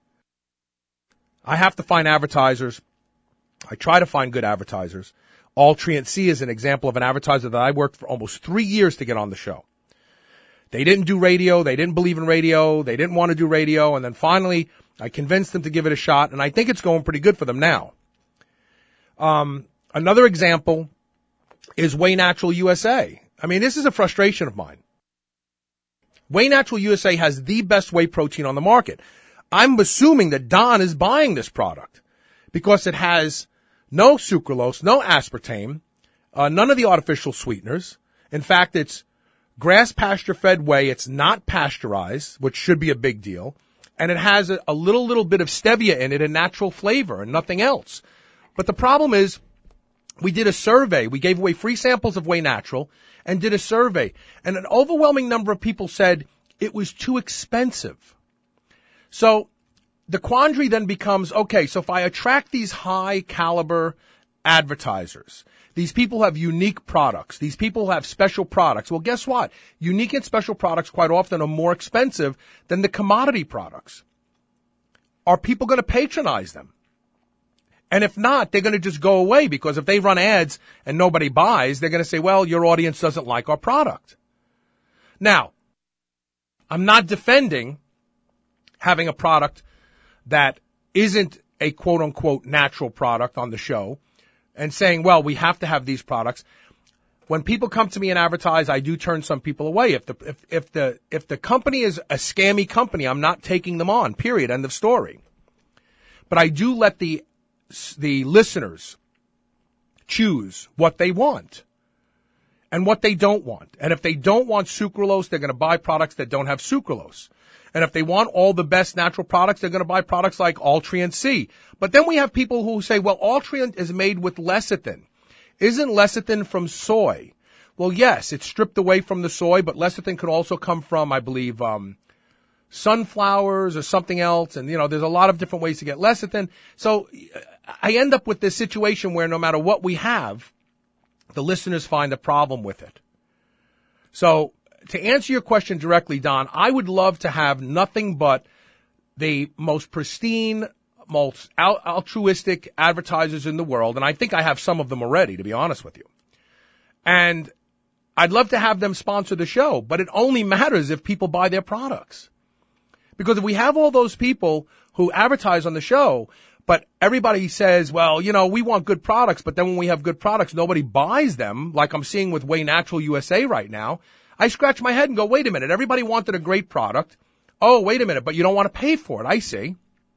I have to find advertisers. I try to find good advertisers. Altreant C is an example of an advertiser that I worked for almost 3 years to get on the show. They didn't do radio. They didn't believe in radio. They didn't want to do radio. And then finally, I convinced them to give it a shot, and I think it's going pretty good for them now. Another example is Whey Natural USA. I mean, this is a frustration of mine. Whey Natural USA has the best whey protein on the market. I'm assuming that Don is buying this product because it has no sucralose, no aspartame, none of the artificial sweeteners. In fact, it's grass pasture-fed whey. It's not pasteurized, which should be a big deal. And it has a little bit of stevia in it, a natural flavor, and nothing else. But the problem is, we did a survey. We gave away free samples of Whey Natural and did a survey. And an overwhelming number of people said it was too expensive. So the quandary then becomes, okay, so if I attract these high-caliber advertisers, these people have unique products, these people have special products. Well, guess what? Unique and special products quite often are more expensive than the commodity products. Are people going to patronize them? And if not, they're going to just go away because if they run ads and nobody buys, they're going to say, well, your audience doesn't like our product. Now, I'm not defending having a product that isn't a quote-unquote natural product on the show and saying, well, we have to have these products. When people come to me and advertise, I do turn some people away. If the company is a scammy company, I'm not taking them on, period, end of story. But I do let the listeners choose what they want and what they don't want. And if they don't want sucralose, they're going to buy products that don't have sucralose. And if they want all the best natural products, they're going to buy products like Altreant C. But then we have people who say, well, Altreant is made with lecithin. Isn't lecithin from soy? Well, yes, it's stripped away from the soy, but lecithin can also come from, I believe, sunflowers or something else. And, there's a lot of different ways to get lecithin. So I end up with this situation where no matter what we have, the listeners find a problem with it. So to answer your question directly, Don, I would love to have nothing but the most pristine, most altruistic advertisers in the world, and I think I have some of them already, to be honest with you. And I'd love to have them sponsor the show, but it only matters if people buy their products. Because if we have all those people who advertise on the show, but everybody says, well, you know, we want good products, but then when we have good products, nobody buys them, like I'm seeing with Way Natural USA right now, I scratch my head and go, wait a minute, everybody wanted a great product. Oh, wait a minute, but you don't want to pay for it. I see.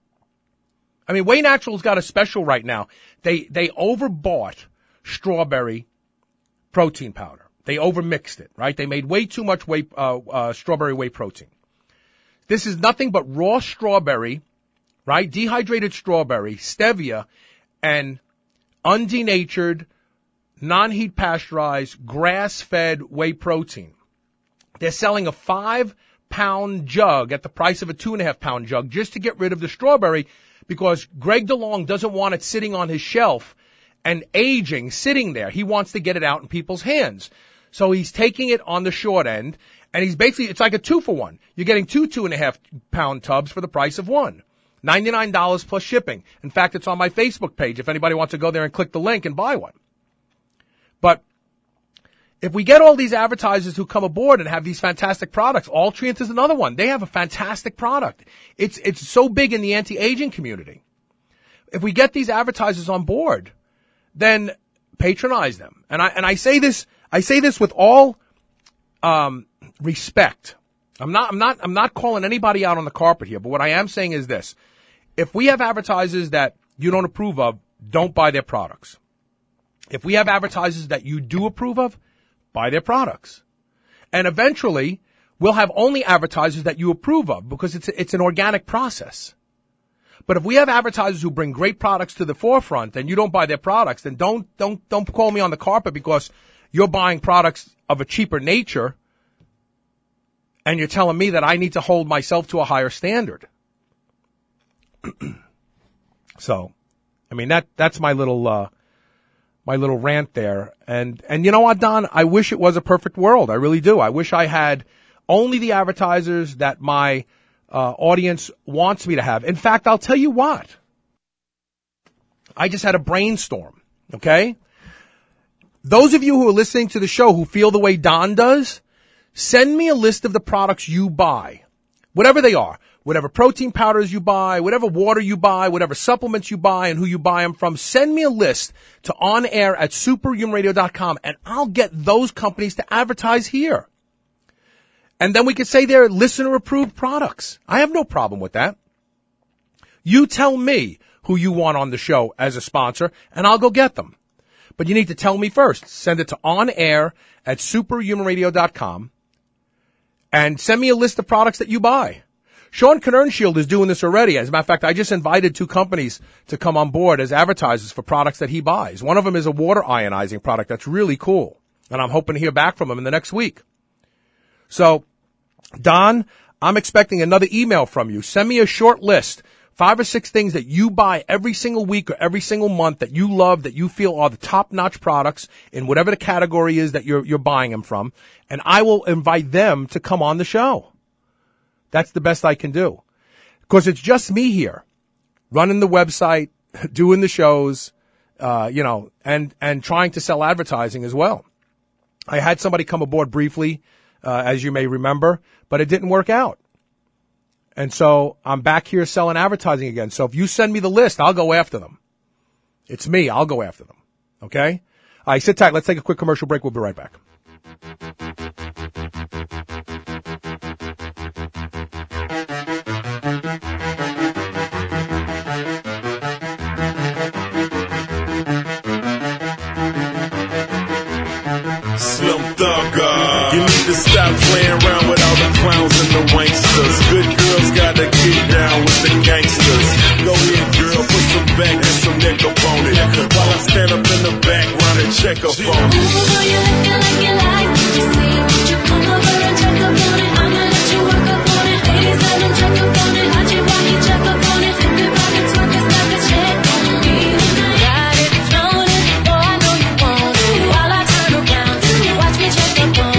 I mean, Way Natural's got a special right now. They overbought strawberry protein powder. They overmixed it, right? They made way too much strawberry whey protein. This is nothing but raw strawberry, right? Dehydrated strawberry, stevia, and undenatured, non-heat pasteurized, grass-fed whey protein. They're selling a 5-pound jug at the price of a 2.5-pound jug just to get rid of the strawberry because Greg DeLong doesn't want it sitting on his shelf and aging, sitting there. He wants to get it out in people's hands. So he's taking it on the short end, and he's basically, it's like a 2-for-1. You're getting 2.5-pound tubs for the price of one. $99 plus shipping. In fact, it's on my Facebook page if anybody wants to go there and click the link and buy one. But if we get all these advertisers who come aboard and have these fantastic products, Altriant is another one. They have a fantastic product. It's so big in the anti-aging community. If we get these advertisers on board, then patronize them. And I say this with all respect. I'm not calling anybody out on the carpet here, but what I am saying is this. If we have advertisers that you don't approve of, don't buy their products. If we have advertisers that you do approve of, buy their products. And eventually, we'll have only advertisers that you approve of because it's an organic process. But if we have advertisers who bring great products to the forefront and you don't buy their products, then don't call me on the carpet because you're buying products of a cheaper nature and you're telling me that I need to hold myself to a higher standard. So, I mean, that's my little rant there. And you know what, Don? I wish it was a perfect world. I really do. I wish I had only the advertisers that my audience wants me to have. In fact, I'll tell you what. I just had a brainstorm, okay? Those of you who are listening to the show who feel the way Don does, send me a list of the products you buy, whatever they are, whatever protein powders you buy, whatever water you buy, whatever supplements you buy and who you buy them from. Send me a list to onair@superhumanradio.com and I'll get those companies to advertise here. And then we could say they're listener-approved products. I have no problem with that. You tell me who you want on the show as a sponsor, and I'll go get them. But you need to tell me first. Send it to onair@superhumanradio.com and send me a list of products that you buy. Sean Kernenshield is doing this already. As a matter of fact, I just invited 2 companies to come on board as advertisers for products that he buys. One of them is a water ionizing product that's really cool, and I'm hoping to hear back from him in the next week. So, Don, I'm expecting another email from you. Send me a short list, 5 or 6 things that you buy every single week or every single month that you love, that you feel are the top-notch products in whatever the category is that you're buying them from, and I will invite them to come on the show. That's the best I can do. Because it's just me here, running the website, doing the shows, and trying to sell advertising as well. I had somebody come aboard briefly, as you may remember, but it didn't work out. And so I'm back here selling advertising again. So if you send me the list, I'll go after them. It's me. I'll go after them. Okay? All right, sit tight. Let's take a quick commercial break. We'll be right back. You need to stop playing around with all the clowns and the wanksters. Good girls gotta get down with the gangsters. Go ahead, girl, put some back and some neck up on it. While I stand up in the background and check up on it. You like what you see. Would you come over and check up on it? I'ma let you work up on it. Ladies, let them check up on it. How'd you want you check up on it? Flip it back and twerk it, snap it, check on me. Got it, thrown it, oh I know you want it. While I turn around, watch me check up on it.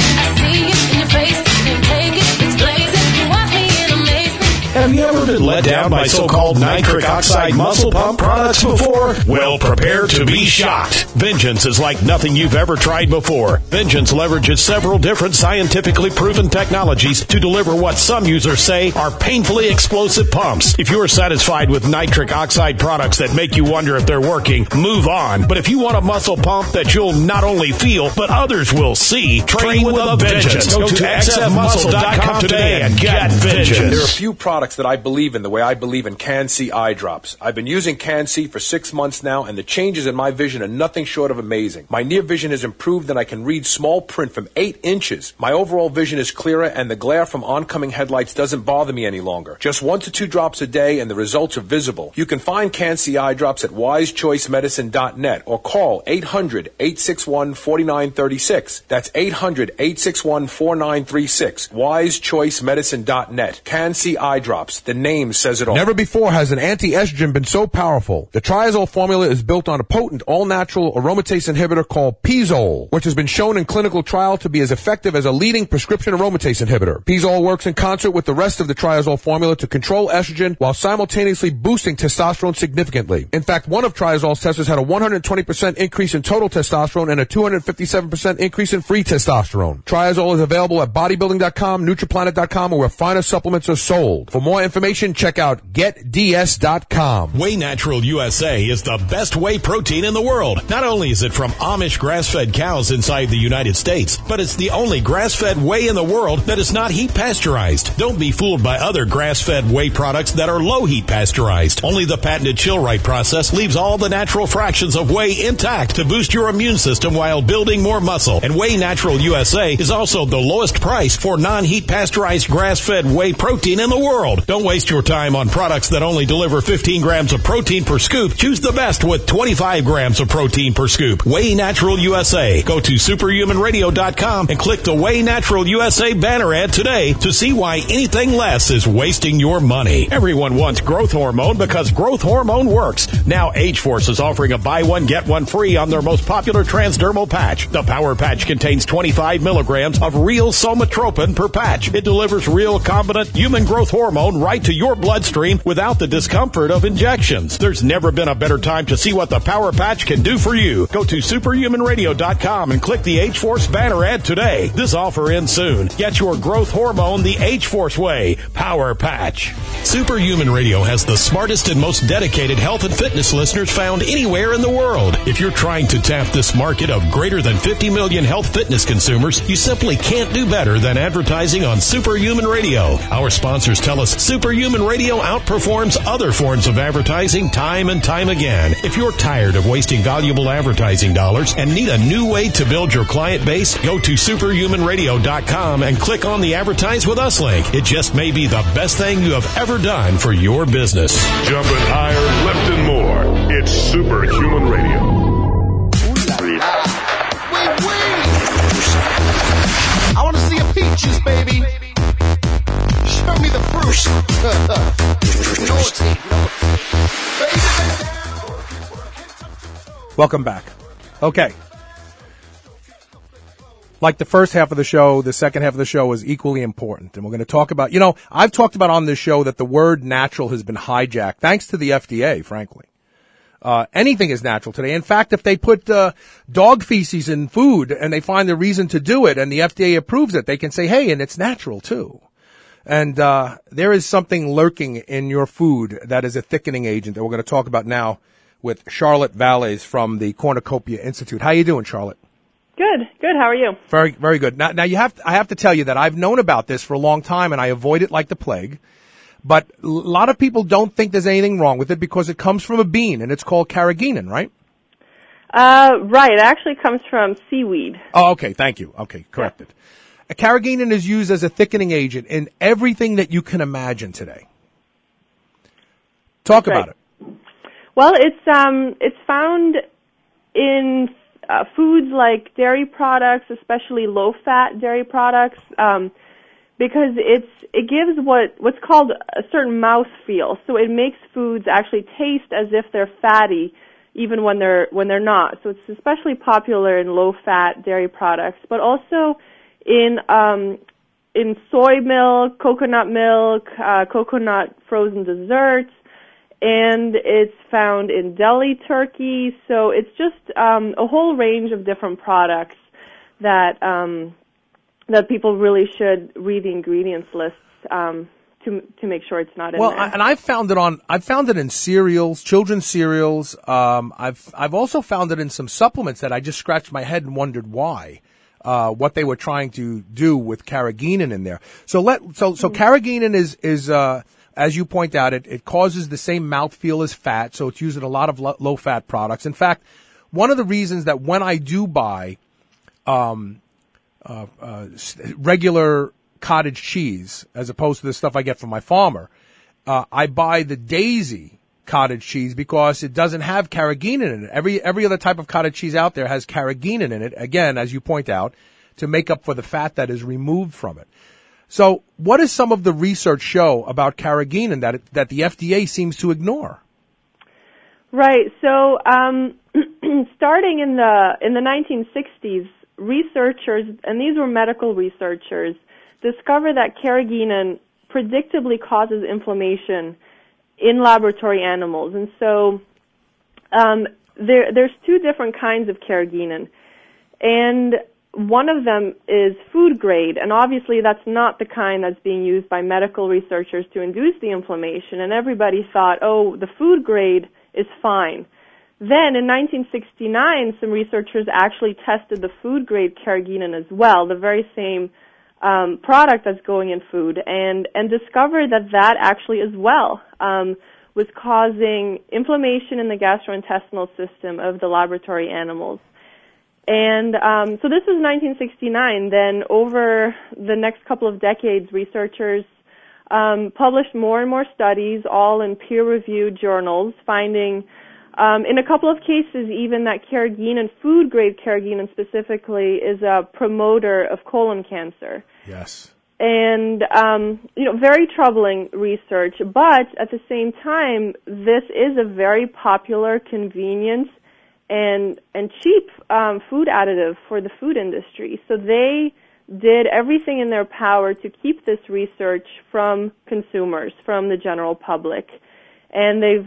Have you ever been let down down by so-called nitric oxide muscle pump products before? Well, prepare to be shocked. Vengeance is like nothing you've ever tried before. Vengeance leverages several different scientifically proven technologies to deliver what some users say are painfully explosive pumps. If you're satisfied with nitric oxide products that make you wonder if they're working, move on. But if you want a muscle pump that you'll not only feel, but others will see, train with a vengeance. Go to xfmuscle.com today and get vengeance. There are a few products that I believe in the way I believe in Can-C eye drops. I've been using Can-C for 6 months now, and the changes in my vision are nothing short of amazing. My near vision has improved, and I can read small print from 8 inches. My overall vision is clearer, and the glare from oncoming headlights doesn't bother me any longer. Just 1 to 2 drops a day, and the results are visible. You can find Can-C eye drops at wisechoicemedicine.net or call 800-861-4936. That's 800-861-4936. wisechoicemedicine.net. Can-C eye drops. The name says it all. Never before has an anti-estrogen been so powerful. The Triazole formula is built on a potent all-natural aromatase inhibitor called Pizole, which has been shown in clinical trial to be as effective as a leading prescription aromatase inhibitor. Pizole works in concert with the rest of the Triazole formula to control estrogen while simultaneously boosting testosterone significantly. In fact, one of Triazole's testers had a 120% increase in total testosterone and a 257% increase in free testosterone. Triazole is available at bodybuilding.com, nutriplanet.com, or where finer supplements are sold. For more information, check out getds.com. Whey Natural USA is the best whey protein in the world. Not only is it from Amish grass-fed cows inside the United States, but it's the only grass-fed whey in the world that is not heat pasteurized. Don't be fooled by other grass-fed whey products that are low heat pasteurized. Only the patented Chill-Right process leaves all the natural fractions of whey intact to boost your immune system while building more muscle. And Whey Natural USA is also the lowest price for non-heat pasteurized grass-fed whey protein in the world. Don't waste your time on products that only deliver 15 grams of protein per scoop. Choose the best with 25 grams of protein per scoop. Whey Natural USA. Go to superhumanradio.com and click the Whey Natural USA banner ad today to see why anything less is wasting your money. Everyone wants growth hormone because growth hormone works. Now Age-Force is offering a buy one, get one free on their most popular transdermal patch. The Power Patch contains 25 milligrams of real somatropin per patch. It delivers real, competent human growth hormone right to your bloodstream without the discomfort of injections. There's never been a better time to see what the Power Patch can do for you. Go to superhumanradio.com and click the Age-Force banner ad today. This offer ends soon. Get your growth hormone the Age-Force way. Power Patch. Superhuman Radio has the smartest and most dedicated health and fitness listeners found anywhere in the world. If you're trying to tap this market of greater than 50 million health fitness consumers, you simply can't do better than advertising on Superhuman Radio. Our sponsors tell us Superhuman Radio outperforms other forms of advertising time and time again. If you're tired of wasting valuable advertising dollars and need a new way to build your client base, go to superhumanradio.com and click on the Advertise With Us link. It just may be the best thing you have ever done for your business. Jumping higher, left and more. It's Superhuman Radio. I want to see your peaches, baby. Show me the fruit. Welcome back. Okay. Like the first half of the show, the second half of the show is equally important. And we're going to talk about, I've talked about on this show that the word natural has been hijacked, thanks to the FDA, frankly. Anything is natural today. In fact, if they put dog feces in food and they find the reason to do it and the FDA approves it, they can say, hey, and it's natural too. And there is something lurking in your food that is a thickening agent that we're going to talk about now with Charlotte Valles from the Cornucopia Institute. How you doing, Charlotte? Good. How are you? Very, very good. Now I have to tell you that I've known about this for a long time and I avoid it like the plague. But a lot of people don't think there's anything wrong with it because it comes from a bean and it's called carrageenan, right? Right. It actually comes from seaweed. Oh, okay. Thank you. Okay. Corrected. Yeah. Carrageenan is used as a thickening agent in everything that you can imagine today. Talk about it. Well, it's found in foods like dairy products, especially low-fat dairy products, because it gives what's called a certain mouthfeel. So it makes foods actually taste as if they're fatty, even when they're not. So it's especially popular in low-fat dairy products, but also in in soy milk, coconut frozen desserts, and it's found in deli turkey. So it's just a whole range of different products that that people really should read the ingredients lists to make sure it's not in there. Well, and I've found it in cereals, children's cereals. I've also found it in some supplements that I just scratched my head and wondered why. What they were trying to do with carrageenan in there. So carrageenan is as you point out, it causes the same mouthfeel as fat, so it's used in a lot of low fat products. In fact, one of the reasons that when I do buy regular cottage cheese, as opposed to the stuff I get from my farmer, I buy the Daisy cottage cheese because it doesn't have carrageenan in it. Every other type of cottage cheese out there has carrageenan in it, again, as you point out, to make up for the fat that is removed from it. So what does some of the research show about carrageenan that the FDA seems to ignore? Right. So starting in the 1960s, researchers, and these were medical researchers, discovered that carrageenan predictably causes inflammation in laboratory animals. And so there's two different kinds of carrageenan. And one of them is food grade, and obviously that's not the kind that's being used by medical researchers to induce the inflammation. And everybody thought, oh, the food grade is fine. Then in 1969, some researchers actually tested the food grade carrageenan as well, the very same product that's going in food, and discovered that actually as well was causing inflammation in the gastrointestinal system of the laboratory animals. And so this was 1969. Then over the next couple of decades, researchers published more and more studies, all in peer-reviewed journals, finding in a couple of cases even that carrageenan, food-grade carrageenan specifically, is a promoter of colon cancer. Yes. And, very troubling research, but at the same time, this is a very popular, convenient, and cheap food additive for the food industry. So they did everything in their power to keep this research from consumers, from the general public. And they've,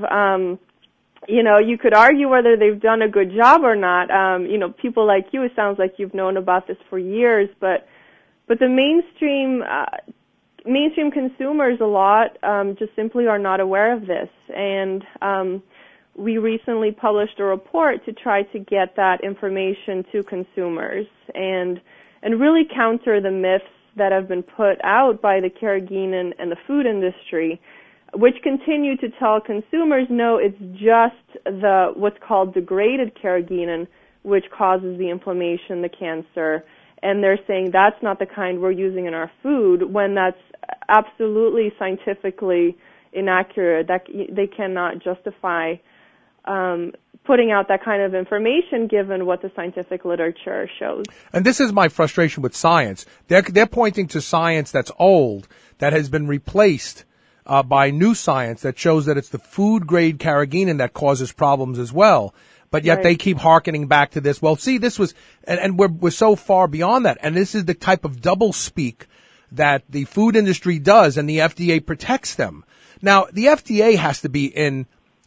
you could argue whether they've done a good job or not. People like you, it sounds like you've known about this for years, but the mainstream consumers a lot just simply are not aware of this. And we recently published a report to try to get that information to consumers and really counter the myths that have been put out by the carrageenan and the food industry, which continue to tell consumers, no, it's just what's called degraded carrageenan, which causes the inflammation, the cancer. And they're saying that's not the kind we're using in our food, when that's absolutely scientifically inaccurate. That they cannot justify putting out that kind of information given what the scientific literature shows. And this is my frustration with science. They're pointing to science that's old, that has been replaced by new science that shows that it's the food-grade carrageenan that causes problems as well. But yet they keep hearkening back to this. Well, see, this was, and we're so far beyond that. And this is the type of double speak that the food industry does, and the FDA protects them. Now, the FDA has to be in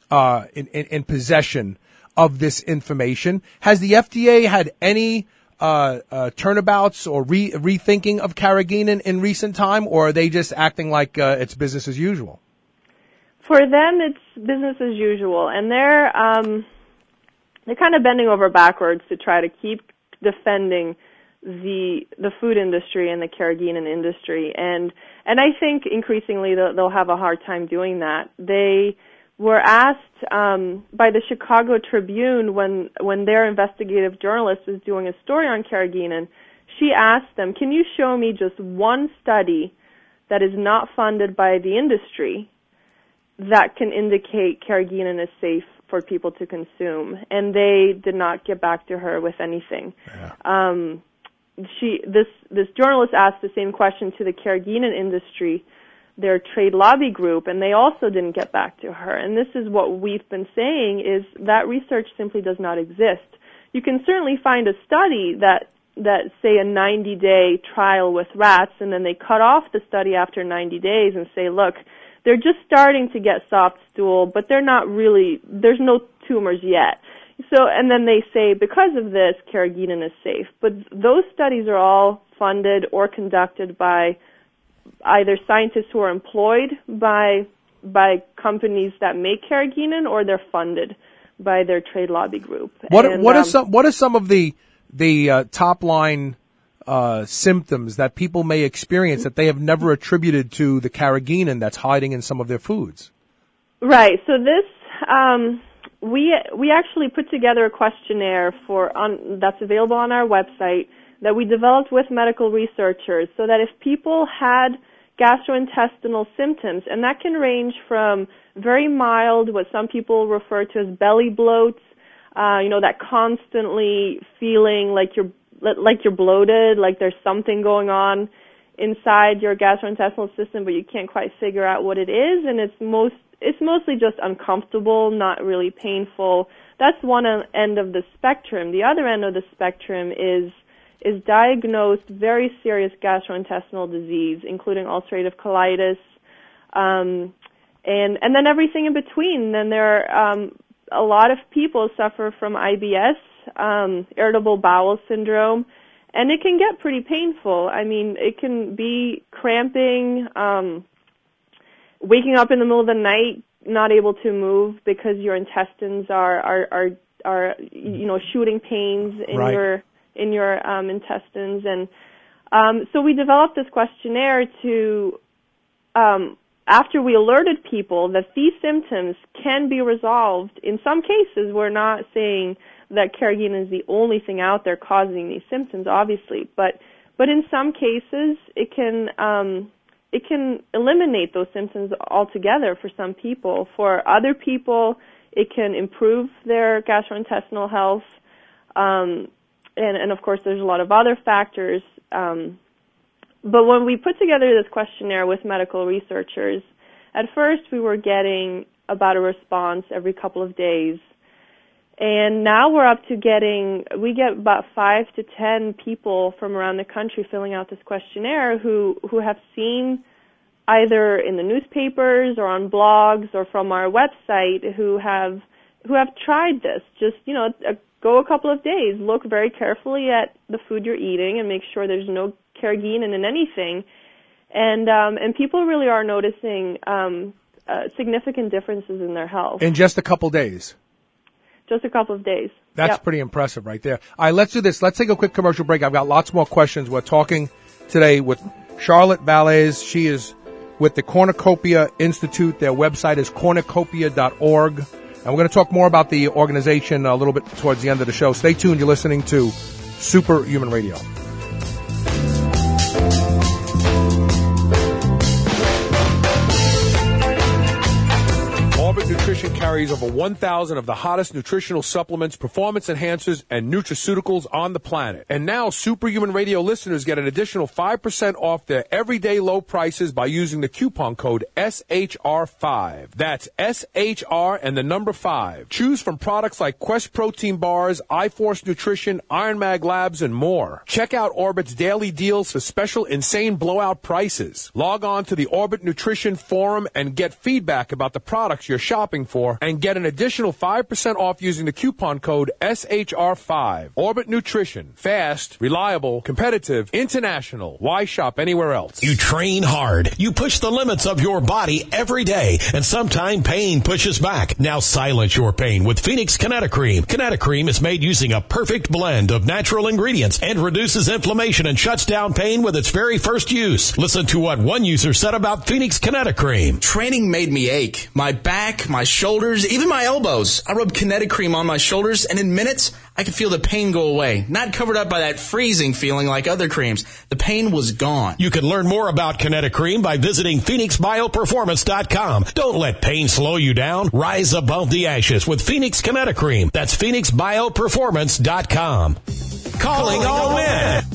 possession of this information. Has the FDA had any turnabouts or rethinking of carrageenan in recent time, or are they just acting like it's business as usual? For them, it's business as usual, and they're kind of bending over backwards to try to keep defending the food industry and the carrageenan industry, and I think increasingly they'll have a hard time doing that. They were asked by the Chicago Tribune when their investigative journalist was doing a story on carrageenan. She asked them, "Can you show me just one study that is not funded by the industry that can indicate carrageenan is safe for people to consume?" And they did not get back to her with anything. Yeah. This journalist asked the same question to the carrageenan industry, their trade lobby group, and they also didn't get back to her. And this is what we've been saying, is that research simply does not exist. You can certainly find a study that say a 90-day trial with rats, and then they cut off the study after 90 days and say, look, they're just starting to get soft stool, but they're not really, there's no tumors yet. So, and then they say, because of this, carrageenan is safe. But those studies are all funded or conducted by either scientists who are employed by companies that make carrageenan, or they're funded by their trade lobby group. What are some of the top line symptoms that people may experience that they have never attributed to the carrageenan that's hiding in some of their foods? Right. So this we actually put together a questionnaire that's available on our website that we developed with medical researchers, so that if people had gastrointestinal symptoms, and that can range from very mild, what some people refer to as belly bloats, that constantly feeling like you're bloated, like there's something going on inside your gastrointestinal system, but you can't quite figure out what it is, and it's mostly just uncomfortable, not really painful. That's one end of the spectrum. The other end of the spectrum is diagnosed very serious gastrointestinal disease, including ulcerative colitis, and then everything in between. Then there are a lot of people suffer from IBS, irritable bowel syndrome, and it can get pretty painful. I mean, it can be cramping, waking up in the middle of the night, not able to move because your intestines are shooting pains in right. your intestines. And so we developed this questionnaire to, after we alerted people that these symptoms can be resolved. In some cases, we're not saying that carrageenan is the only thing out there causing these symptoms, obviously, but in some cases it can eliminate those symptoms altogether for some people. For other people, it can improve their gastrointestinal health. And of course, there's a lot of other factors. But when we put together this questionnaire with medical researchers, at first we were getting about a response every couple of days. And now we're up to we get about 5 to 10 people from around the country filling out this questionnaire who have seen either in the newspapers or on blogs or from our website who have tried this. Just, go a couple of days, look very carefully at the food you're eating and make sure there's no carrageenan in anything. And people really are noticing significant differences in their health. In just a couple days? Just a couple of days. That's pretty impressive right there. All right, let's do this. Let's take a quick commercial break. I've got lots more questions. We're talking today with Charlotte Valles. She is with the Cornucopia Institute. Their website is cornucopia.org. And we're going to talk more about the organization a little bit towards the end of the show. Stay tuned. You're listening to Superhuman Radio. Orbit Nutrition carries over 1,000 of the hottest nutritional supplements, performance enhancers, and nutraceuticals on the planet. And now Superhuman Radio listeners get an additional 5% off their everyday low prices by using the coupon code SHR5. That's SHR and the number 5. Choose from products like Quest Protein Bars, iForce Nutrition, Iron Mag Labs, and more. Check out Orbit's daily deals for special insane blowout prices. Log on to the Orbit Nutrition Forum and get feedback about the products you're shopping for and get an additional 5% off using the coupon code SHR5. Orbit Nutrition. Fast, reliable, competitive, international. Why shop anywhere else? You train hard. You push the limits of your body every day, and sometimes pain pushes back. Now silence your pain with Phoenix Kinetocream. Kinetocream is made using a perfect blend of natural ingredients and reduces inflammation and shuts down pain with its very first use. Listen to what one user said about Phoenix Kinetocream. Training made me ache. My back, my shoulders, even my elbows. I rubbed Kinetocream on my shoulders, and in minutes, I could feel the pain go away. Not covered up by that freezing feeling like other creams. The pain was gone. You can learn more about Kinetocream by visiting PhoenixBioPerformance.com. Don't let pain slow you down. Rise above the ashes with Phoenix Kinetocream. That's PhoenixBioPerformance.com. Calling all men.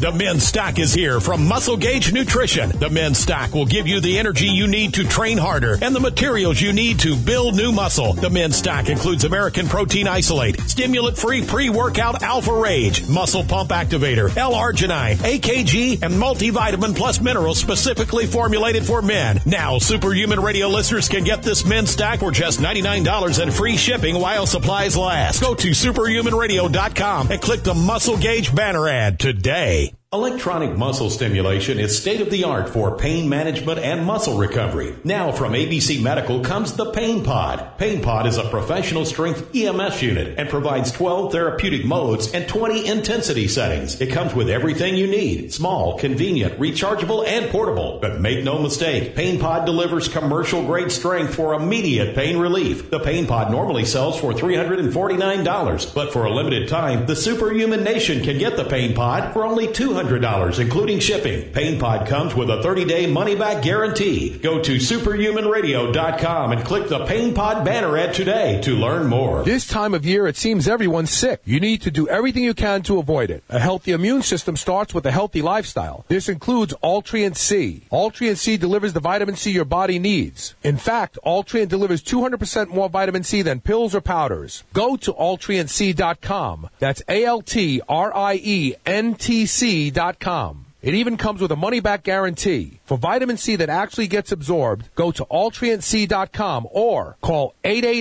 The men's stock is here from Muscle Gauge Nutrition. The men's stock will give you the energy you need to train harder and the materials you need to build new muscle. The men's stock includes American Protein Isolate, stimulant-free pre-workout Alpha Rage, Muscle Pump Activator, L-Arginine, AKG, and multivitamin plus minerals specifically formulated for men. Now, Superhuman Radio listeners can get this men's stock for just $99 and free shipping while supplies last. Go to superhumanradio.com and click the Muscle Gauge banner ad today. Electronic muscle stimulation is state-of-the-art for pain management and muscle recovery. Now from ABC Medical comes the Pain Pod. Pain Pod is a professional strength EMS unit and provides 12 therapeutic modes and 20 intensity settings. It comes with everything you need. Small, convenient, rechargeable, and portable. But make no mistake, Pain Pod delivers commercial-grade strength for immediate pain relief. The Pain Pod normally sells for $349, but for a limited time, the Superhuman Nation can get the Pain Pod for only $200, including shipping. Pain Pod comes with a 30-day money-back guarantee. Go to superhumanradio.com and click the Pain Pod banner ad today to learn more. This time of year, it seems everyone's sick. You need to do everything you can to avoid it. A healthy immune system starts with a healthy lifestyle. This includes Ultraent C. Ultraent C delivers the vitamin C your body needs. In fact, Ultraent delivers 200% more vitamin C than pills or powders. Go to ultraentc.com. That's ALTRIENTC.com. It even comes with a money-back guarantee. For vitamin C that actually gets absorbed, go to ultraentc.com or call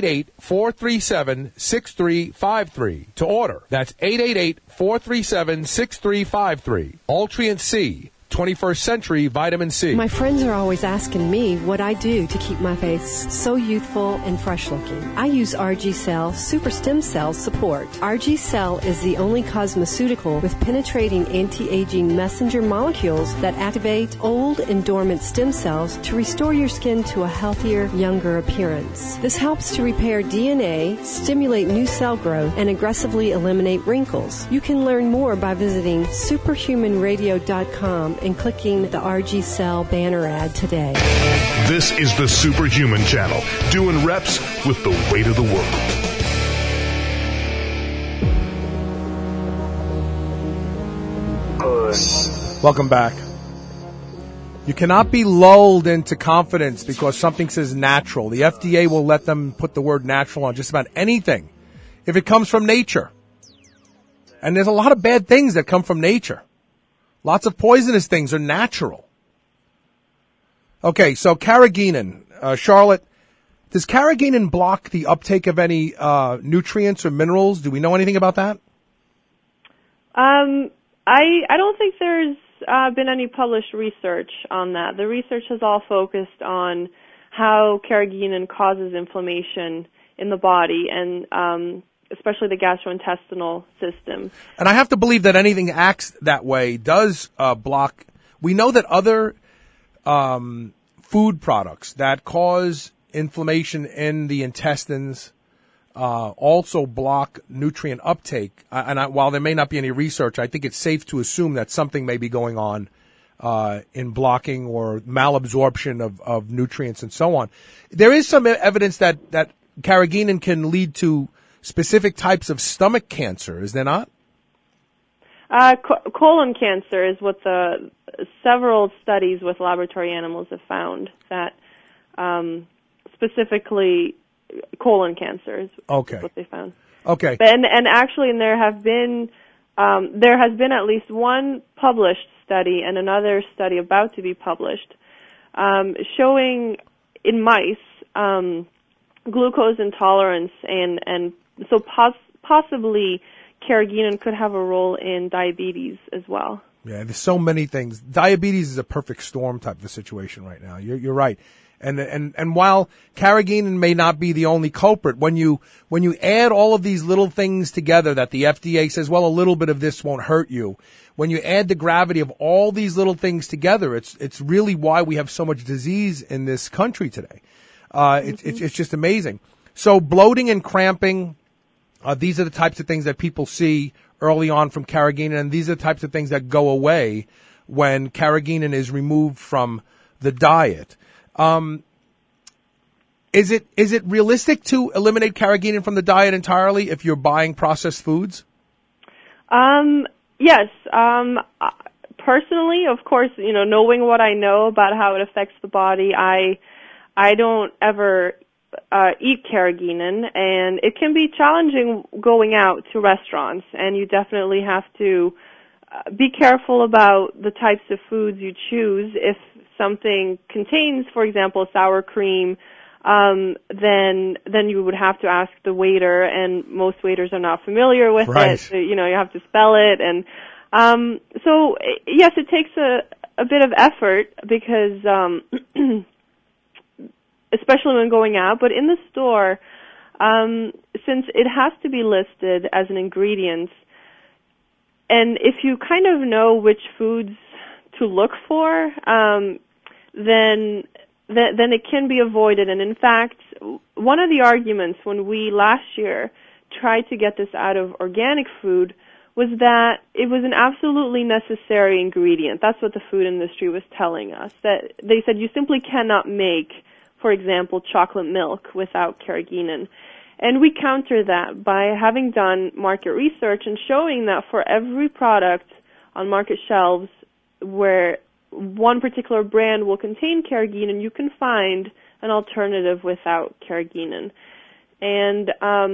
888-437-6353 to order. That's 888-437-6353. Ultraent C. 21st Century Vitamin C. My friends are always asking me what I do to keep my face so youthful and fresh looking. I use RG Cell Super Stem Cell Support. RG Cell is the only cosmeceutical with penetrating anti-aging messenger molecules that activate old and dormant stem cells to restore your skin to a healthier, younger appearance. This helps to repair DNA, stimulate new cell growth, and aggressively eliminate wrinkles. You can learn more by visiting superhumanradio.com and clicking the RG Cell banner ad today. This is the Superhuman Channel, doing reps with the weight of the world. Welcome back. You cannot be lulled into confidence because something says natural. The FDA will let them put the word natural on just about anything if it comes from nature. And there's a lot of bad things that come from nature. Lots of poisonous things are natural. Okay, so carrageenan. Charlotte, does carrageenan block the uptake of any nutrients or minerals? Do we know anything about that? I don't think there's been any published research on that. The research has all focused on how carrageenan causes inflammation in the body and especially the gastrointestinal system. And I have to believe that anything that acts that way does block. We know that other food products that cause inflammation in the intestines also block nutrient uptake. While there may not be any research, I think it's safe to assume that something may be going on in blocking or malabsorption of nutrients and so on. There is some evidence that carrageenan can lead to specific types of stomach cancer, is there not? Colon cancer is what the several studies with laboratory animals have found, that specifically colon cancer is what they found. Okay. And actually, there has been at least one published study and another study about to be published showing in mice glucose intolerance and so possibly carrageenan could have a role in diabetes as well. Yeah, there's so many things. Diabetes is a perfect storm type of a situation right now. You're right. And while carrageenan may not be the only culprit, when you add all of these little things together that the FDA says, well, a little bit of this won't hurt you. When you add the gravity of all these little things together, it's really why we have so much disease in this country today. It's just amazing. So bloating and cramping, these are the types of things that people see early on from carrageenan, and these are the types of things that go away when carrageenan is removed from the diet. Is it realistic to eliminate carrageenan from the diet entirely if you're buying processed foods? Yes. personally, of course, knowing what I know about how it affects the body, I don't ever eat carrageenan, and it can be challenging going out to restaurants, and you definitely have to be careful about the types of foods you choose. If something contains, for example, sour cream, then you would have to ask the waiter, and most waiters are not familiar with it. So, you have to spell it, and so yes, it takes a bit of effort because especially when going out, but in the store, since it has to be listed as an ingredient, and if you kind of know which foods to look for, then it can be avoided. And in fact, one of the arguments when we last year tried to get this out of organic food was that it was an absolutely necessary ingredient. That's what the food industry was telling us. That they said you simply cannot make, for example, chocolate milk without carrageenan. And we counter that by having done market research and showing that for every product on market shelves where one particular brand will contain carrageenan, you can find an alternative without carrageenan. And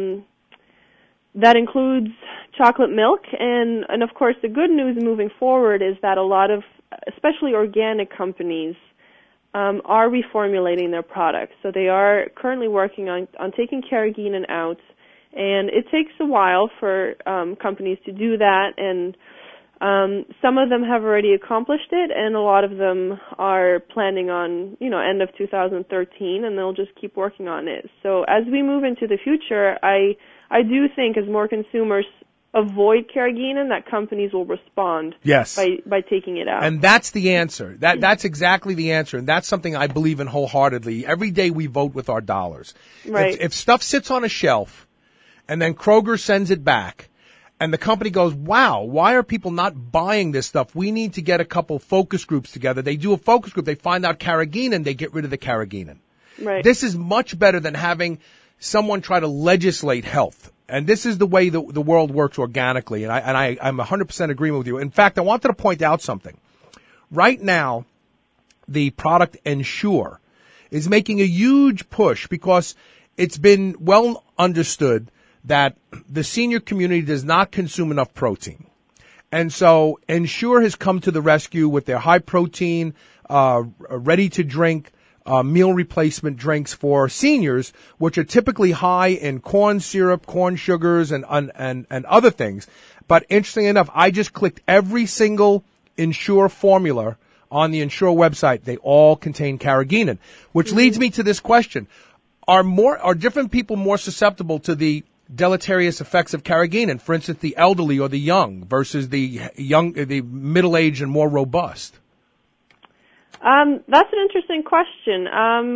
that includes chocolate milk, and of course the good news moving forward is that a lot of, especially organic companies, are reformulating their products. So they are currently working on taking carrageenan out, and it takes a while for companies to do that, and some of them have already accomplished it, and a lot of them are planning on, end of 2013, and they'll just keep working on it. So as we move into the future, I do think as more consumers avoid carrageenan, that companies will respond by taking it out. And that's the answer. That's exactly the answer, and that's something I believe in wholeheartedly. Every day we vote with our dollars. Right. If stuff sits on a shelf and then Kroger sends it back and the company goes, wow, why are people not buying this stuff? We need to get a couple focus groups together. They do a focus group. They find out carrageenan. They get rid of the carrageenan. Right. This is much better than having someone try to legislate health. And this is the way the world works organically, and I'm 100% agreement with you. In fact, I wanted to point out something. Right now, the product Ensure is making a huge push because it's been well understood that the senior community does not consume enough protein. And so Ensure has come to the rescue with their high protein, ready to drink meal replacement drinks for seniors, which are typically high in corn syrup, corn sugars, and other things. But interestingly enough, I just clicked every single Ensure formula on the Ensure website. They all contain carrageenan, which leads me to this question. Are different people more susceptible to the deleterious effects of carrageenan? For instance, the elderly or the young versus the middle-aged and more robust? That's an interesting question.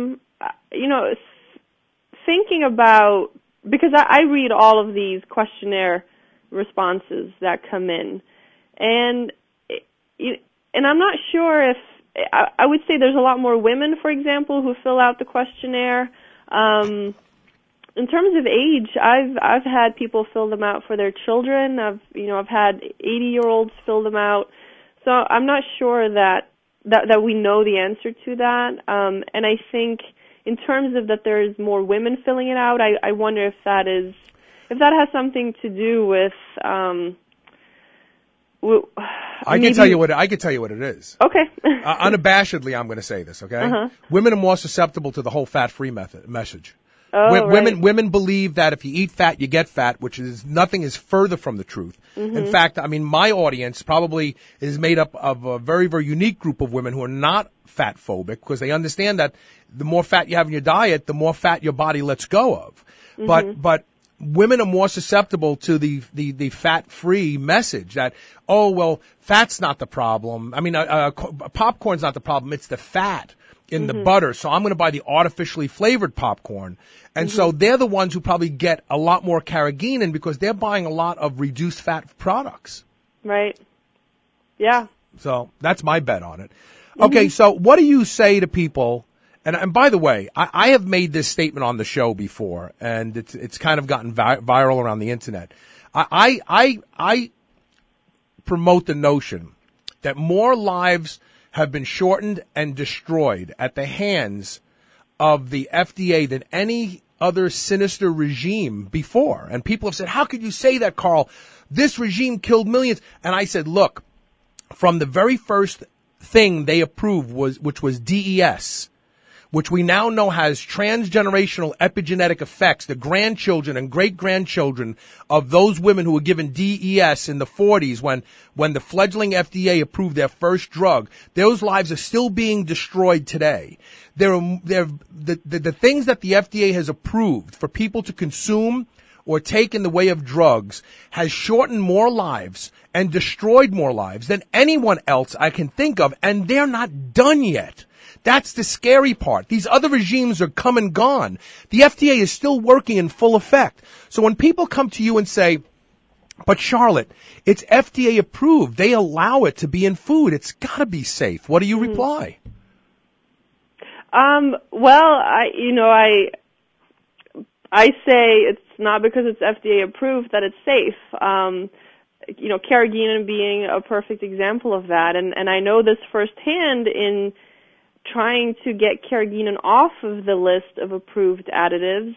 Thinking about, because I read all of these questionnaire responses that come in, and I'm not sure if, I would say there's a lot more women, for example, who fill out the questionnaire. In terms of age, I've had people fill them out for their children. I've had 80-year-olds fill them out. So I'm not sure that we know the answer to that. And I think in terms of that there's more women filling it out, I wonder if that has something to do with I can tell you what it is. Okay. Unabashedly, I'm going to say this, okay? Uh-huh. Women are more susceptible to the whole fat-free message. Oh, right. Women believe that if you eat fat, you get fat, which is nothing is further from the truth. Mm-hmm. In fact, my audience probably is made up of a very, very unique group of women who are not fat phobic because they understand that the more fat you have in your diet, the more fat your body lets go of. Mm-hmm. But women are more susceptible to the fat-free message that, oh, well, fat's not the problem. I mean, popcorn's not the problem. It's the fat in the butter. So I'm going to buy the artificially flavored popcorn. And so they're the ones who probably get a lot more carrageenan because they're buying a lot of reduced fat products. Right. Yeah. So that's my bet on it. Okay, so what do you say to people? And by the way, I have made this statement on the show before, and it's kind of gotten viral around the internet. I promote the notion that more lives have been shortened and destroyed at the hands of the FDA than any other sinister regime before. And people have said, how could you say that, Carl? This regime killed millions. And I said, look, from the very first thing they approved which was DES, which we now know has transgenerational epigenetic effects, the grandchildren and great-grandchildren of those women who were given DES in the 40s when the fledgling FDA approved their first drug, those lives are still being destroyed today. The things that the FDA has approved for people to consume or take in the way of drugs has shortened more lives and destroyed more lives than anyone else I can think of, and they're not done yet. That's the scary part. These other regimes are come and gone. The FDA is still working in full effect. So when people come to you and say, but Charlotte, it's FDA approved. They allow it to be in food. It's got to be safe. What do you reply? Well, I say it's not because it's FDA approved that it's safe. Carrageenan being a perfect example of that. And I know this firsthand in trying to get carrageenan off of the list of approved additives.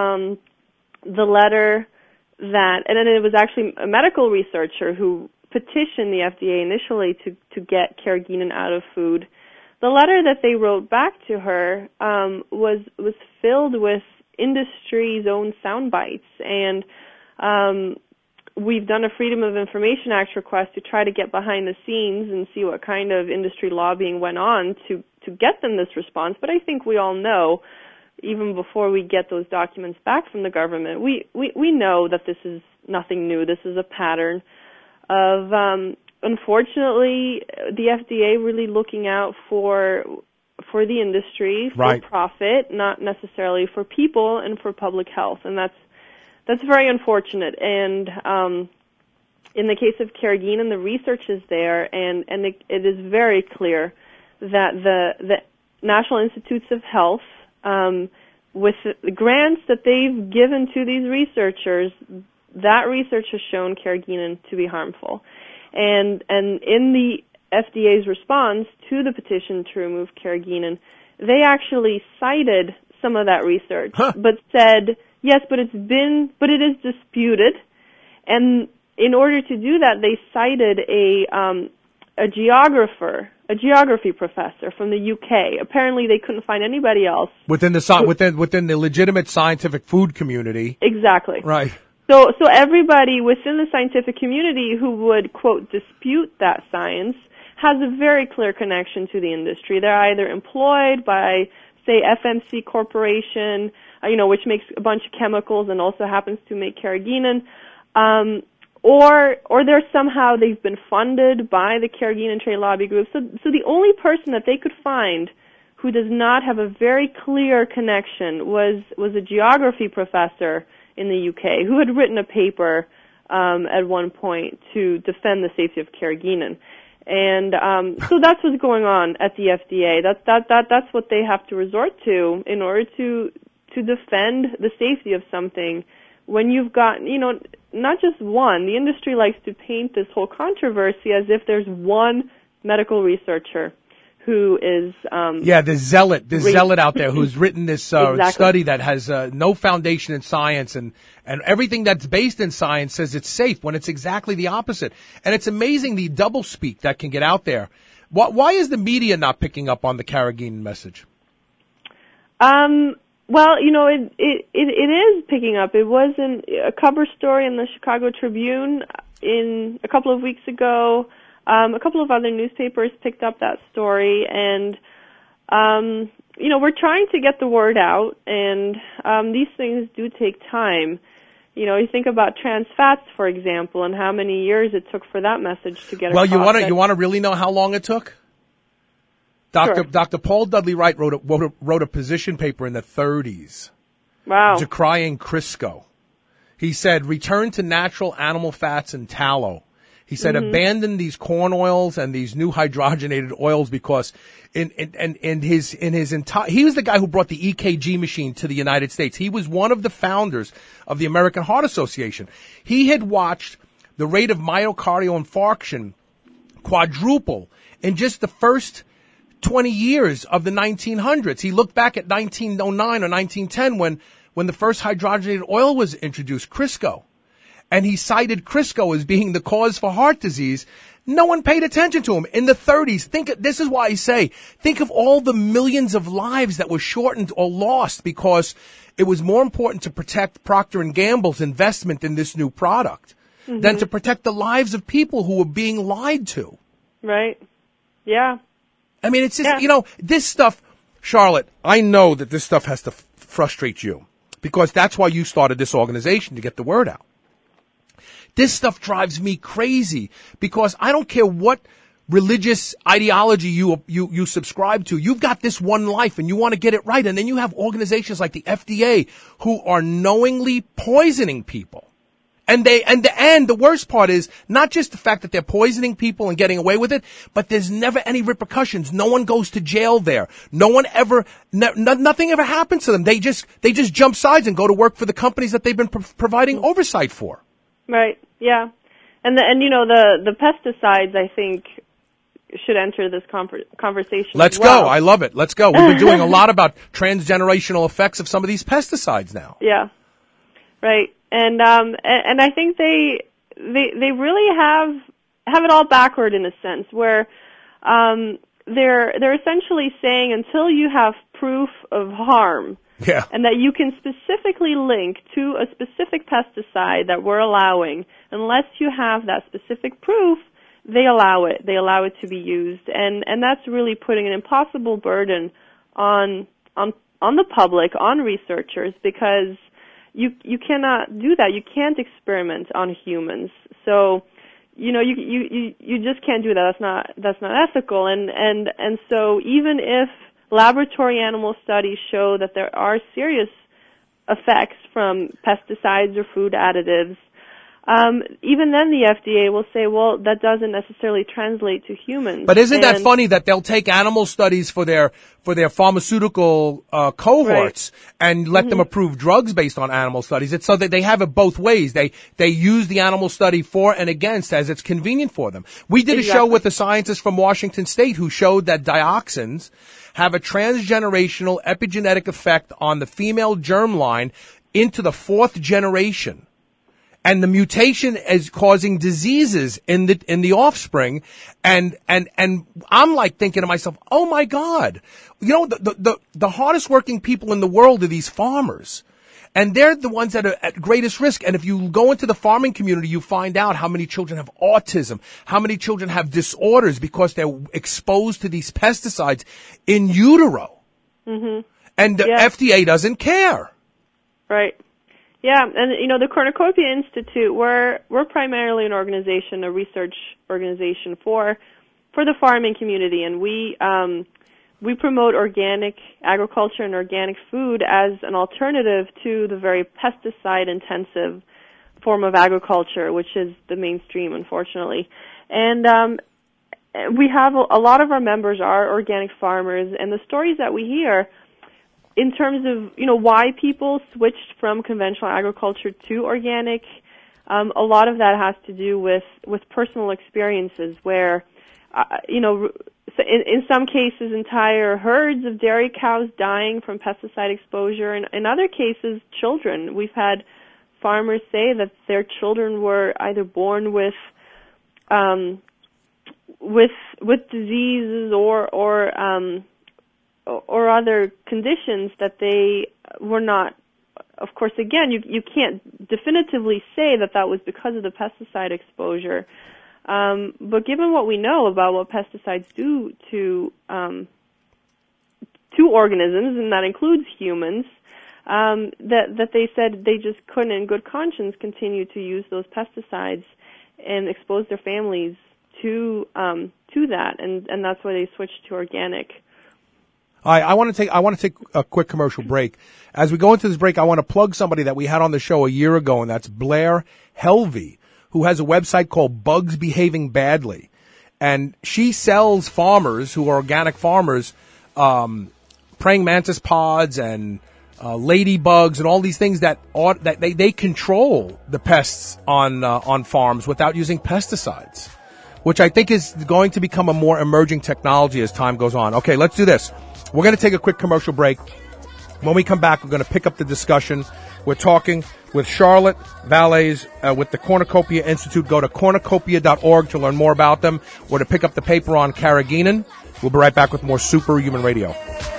The letter that, and then it was actually a medical researcher who petitioned the FDA initially to get carrageenan out of food. The letter that they wrote back to her was filled with industry's own sound bites, and we've done a Freedom of Information Act request to try to get behind the scenes and see what kind of industry lobbying went on to get them this response. But I think we all know, even before we get those documents back from the government, we know that this is nothing new. This is a pattern of, unfortunately, the FDA really looking out for the industry, for profit, not necessarily for people and for public health, and that's very unfortunate. And in the case of carrageenan, the research is there, and it is very clear that the National Institutes of Health, with the grants that they've given to these researchers, that research has shown carrageenan to be harmful. And in the FDA's response to the petition to remove carrageenan, they actually cited some of that research, but said, yes, but it is disputed. And in order to do that, they cited a geography professor from the UK. Apparently, they couldn't find anybody else within the legitimate scientific food community. Exactly. Right. So everybody within the scientific community who would, quote, dispute that science has a very clear connection to the industry. They're either employed by, say, FMC Corporation, which makes a bunch of chemicals and also happens to make carrageenan, or they've been funded by the carrageenan trade lobby group. So the only person that they could find who does not have a very clear connection was a geography professor in the UK who had written a paper at one point to defend the safety of carrageenan. And so that's what's going on at the FDA. That's what they have to resort to in order to defend the safety of something. When you've got, not just one. The industry likes to paint this whole controversy as if there's one medical researcher who is the zealot out there who's written this study that has no foundation in science, and everything that's based in science says it's safe when it's exactly the opposite. And it's amazing the doublespeak that can get out there. Why is the media not picking up on the carrageenan message? Well, it is picking up. It was a cover story in the Chicago Tribune in a couple of weeks ago. A couple of other newspapers picked up that story, and we're trying to get the word out, and these things do take time. You think about trans fats, for example, and how many years it took for that message to get across. Well, you want to really know how long it took? Dr. Paul Dudley Wright wrote a position paper in the 30s. Wow. Decrying Crisco. He said, return to natural animal fats and tallow. He said, abandon these corn oils and these new hydrogenated oils because he was the guy who brought the EKG machine to the United States. He was one of the founders of the American Heart Association. He had watched the rate of myocardial infarction quadruple in just the first 20 years of the 1900s. He looked back at 1909 or 1910 when the first hydrogenated oil was introduced, Crisco. And he cited Crisco as being the cause for heart disease. No one paid attention to him. In the 30s, this is why I say, think of all the millions of lives that were shortened or lost because it was more important to protect Procter & Gamble's investment in this new product than to protect the lives of people who were being lied to. Right. Yeah. I mean, it's just, this stuff, Charlotte, I know that this stuff has to frustrate you because that's why you started this organization, to get the word out. This stuff drives me crazy because I don't care what religious ideology you subscribe to. You've got this one life and you want to get it right. And then you have organizations like the FDA who are knowingly poisoning people. And the worst part is not just the fact that they're poisoning people and getting away with it, but there's never any repercussions. No one goes to jail there. No one ever, nothing ever happens to them. They just jump sides and go to work for the companies that they've been providing oversight for. Right. Yeah. And the pesticides, I think, should enter this conversation. Let's go. I love it. Let's go. We've been doing a lot about transgenerational effects of some of these pesticides now. Yeah. Right. And I think they really have it all backward in a sense where they're essentially saying until you have proof of harm, and that you can specifically link to a specific pesticide that we're allowing, unless you have that specific proof, they allow it. They allow it to be used, and that's really putting an impossible burden on the public, on researchers, because you cannot do that. You can't experiment on humans. So, you just can't do that. That's not ethical. And so even if laboratory animal studies show that there are serious effects from pesticides or food additives, even then the FDA will say, well, that doesn't necessarily translate to humans. But isn't that funny that they'll take animal studies for their pharmaceutical cohorts and let them approve drugs based on animal studies? It's so that they have it both ways. They use the animal study for and against as it's convenient for them. We did a show with a scientist from Washington State who showed that dioxins have a transgenerational epigenetic effect on the female germline into the 4th generation. And the mutation is causing diseases in the offspring. And I'm like thinking to myself, oh my God, the hardest working people in the world are these farmers. And they're the ones that are at greatest risk. And if you go into the farming community, you find out how many children have autism, how many children have disorders because they're exposed to these pesticides in utero. And the FDA doesn't care. Right. Yeah, and the Cornucopia Institute, we're primarily an organization, a research organization for the farming community, and we promote organic agriculture and organic food as an alternative to the very pesticide-intensive form of agriculture, which is the mainstream, unfortunately. And we have a lot of our members are organic farmers, and the stories that we hear in terms of, why people switched from conventional agriculture to organic, a lot of that has to do with personal experiences where, in some cases, entire herds of dairy cows dying from pesticide exposure, and in other cases, children. We've had farmers say that their children were either born with diseases or other conditions that they were not. Of course, again, you can't definitively say that was because of the pesticide exposure. But given what we know about what pesticides do to organisms, and that includes humans, that they said they just couldn't, in good conscience, continue to use those pesticides and expose their families to that, and that's why they switched to organic. I want to take a quick commercial break. As we go into this break, I want to plug somebody that we had on the show a year ago, and that's Blair Helvey, who has a website called Bugs Behaving Badly. And she sells farmers who are organic farmers, praying mantis pods and ladybugs and all these things that they control the pests on farms without using pesticides. which I think is going to become a more emerging technology as time goes on. Okay, let's do this. We're going to take a quick commercial break. When we come back, we're going to pick up the discussion. We're talking with Charlotte Valles with the Cornucopia Institute. Go to cornucopia.org to learn more about them, or to pick up the paper on carrageenan. We'll be right back with more Superhuman Radio.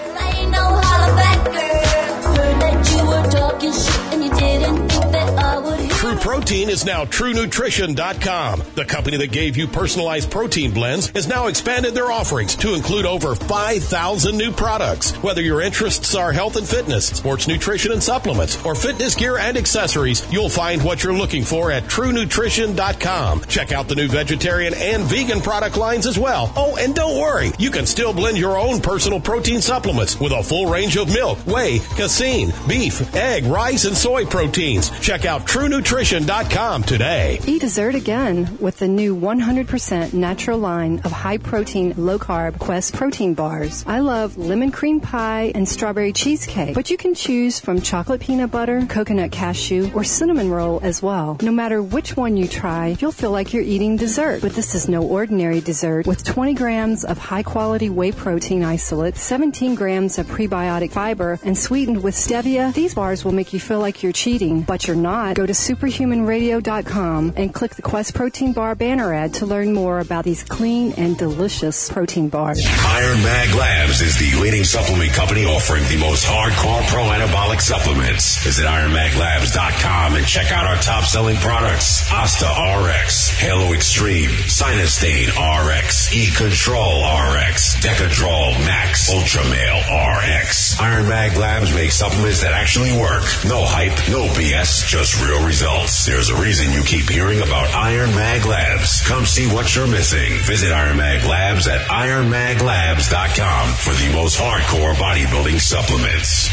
True Protein is now TrueNutrition.com. The company that gave you personalized protein blends has now expanded their offerings to include over 5,000 new products. Whether your interests are health and fitness, sports nutrition and supplements, or fitness gear and accessories, you'll find what you're looking for at TrueNutrition.com. Check out the new vegetarian and vegan product lines as well. Oh, and don't worry, you can still blend your own personal protein supplements with a full range of milk, whey, casein, beef, egg, rice, and soy proteins. Check out TrueNutrition.com today. Eat dessert again with the new 100% natural line of high-protein, low-carb Quest protein bars. I love lemon cream pie and strawberry cheesecake, but you can choose from chocolate peanut butter, coconut cashew, or cinnamon roll as well. No matter which one you try, you'll feel like you're eating dessert. But this is no ordinary dessert. With 20 grams of high-quality whey protein isolate, 17 grams of prebiotic fiber, and sweetened with stevia, these bars will make you feel like you're cheating, but you're not. Go to superhumanradio.com and click the Quest Protein Bar banner ad to learn more about these clean and delicious protein bars. Iron Mag Labs is the leading supplement company offering the most hardcore pro-anabolic supplements. Visit ironmaglabs.com and check out our top-selling products. Asta RX, Halo Extreme, Sinustane RX, E-Control RX, Decadrol Max, Ultramale RX. Iron Mag Labs makes supplements that actually work. No hype, no BS, just real results. There's a reason you keep hearing about Iron Mag Labs. Come see what you're missing. Visit Iron Mag Labs at ironmaglabs.com for the most hardcore bodybuilding supplements.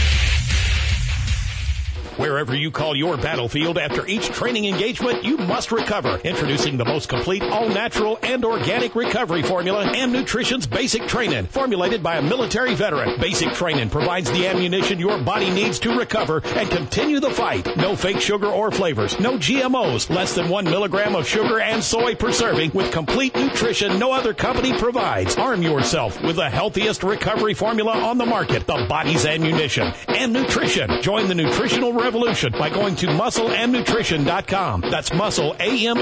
Wherever you call your battlefield, after each training engagement, you must recover. Introducing the most complete, all-natural, and organic recovery formula, Am Nutrition's Basic Trainin', formulated by a military veteran. Basic Trainin' provides the ammunition your body needs to recover and continue the fight. No fake sugar or flavors, no GMOs, less than 1 milligram of sugar and soy per serving, with complete nutrition no other company provides. Arm yourself with the healthiest recovery formula on the market, the body's ammunition. Am Nutrition. Join the nutritional revolution by going to muscleandnutrition.com. That's muscle,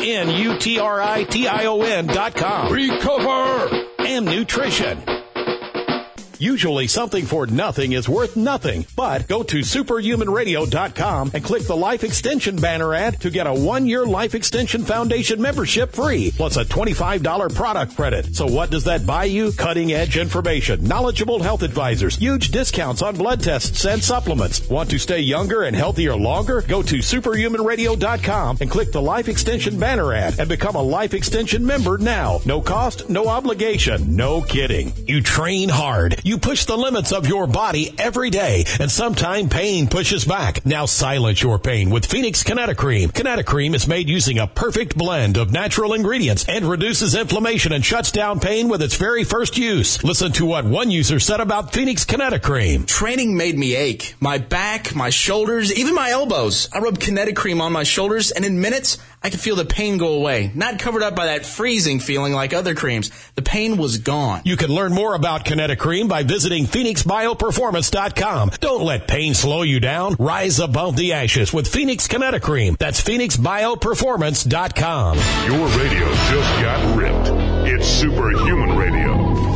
AMNUTRITION.com. Recover! Am Nutrition. Usually something for nothing is worth nothing, but go to superhumanradio.com and click the Life Extension banner ad to get a 1-year Life Extension Foundation membership free, plus a $25 product credit. So what does that buy you? Cutting-edge information, knowledgeable health advisors, huge discounts on blood tests and supplements. Want to stay younger and healthier longer? Go to superhumanradio.com and click the Life Extension banner ad and become a Life Extension member now. No cost, no obligation, no kidding. You train hard. You push the limits of your body every day, and sometimes pain pushes back. Now silence your pain with Phoenix Kinetocream. Kinetocream is made using a perfect blend of natural ingredients and reduces inflammation and shuts down pain with its very first use. Listen to what one user said about Phoenix Kinetocream. Training made me ache. My back, my shoulders, even my elbows. I rubbed Kinetocream on my shoulders, and in minutes, I could feel the pain go away. Not covered up by that freezing feeling like other creams. The pain was gone. You can learn more about Kinetocream by visiting PhoenixBioPerformance.com. Don't let pain slow you down. Rise above the ashes with Phoenix Kinetocream. That's PhoenixBioPerformance.com. Your radio just got ripped. It's Superhuman Radio.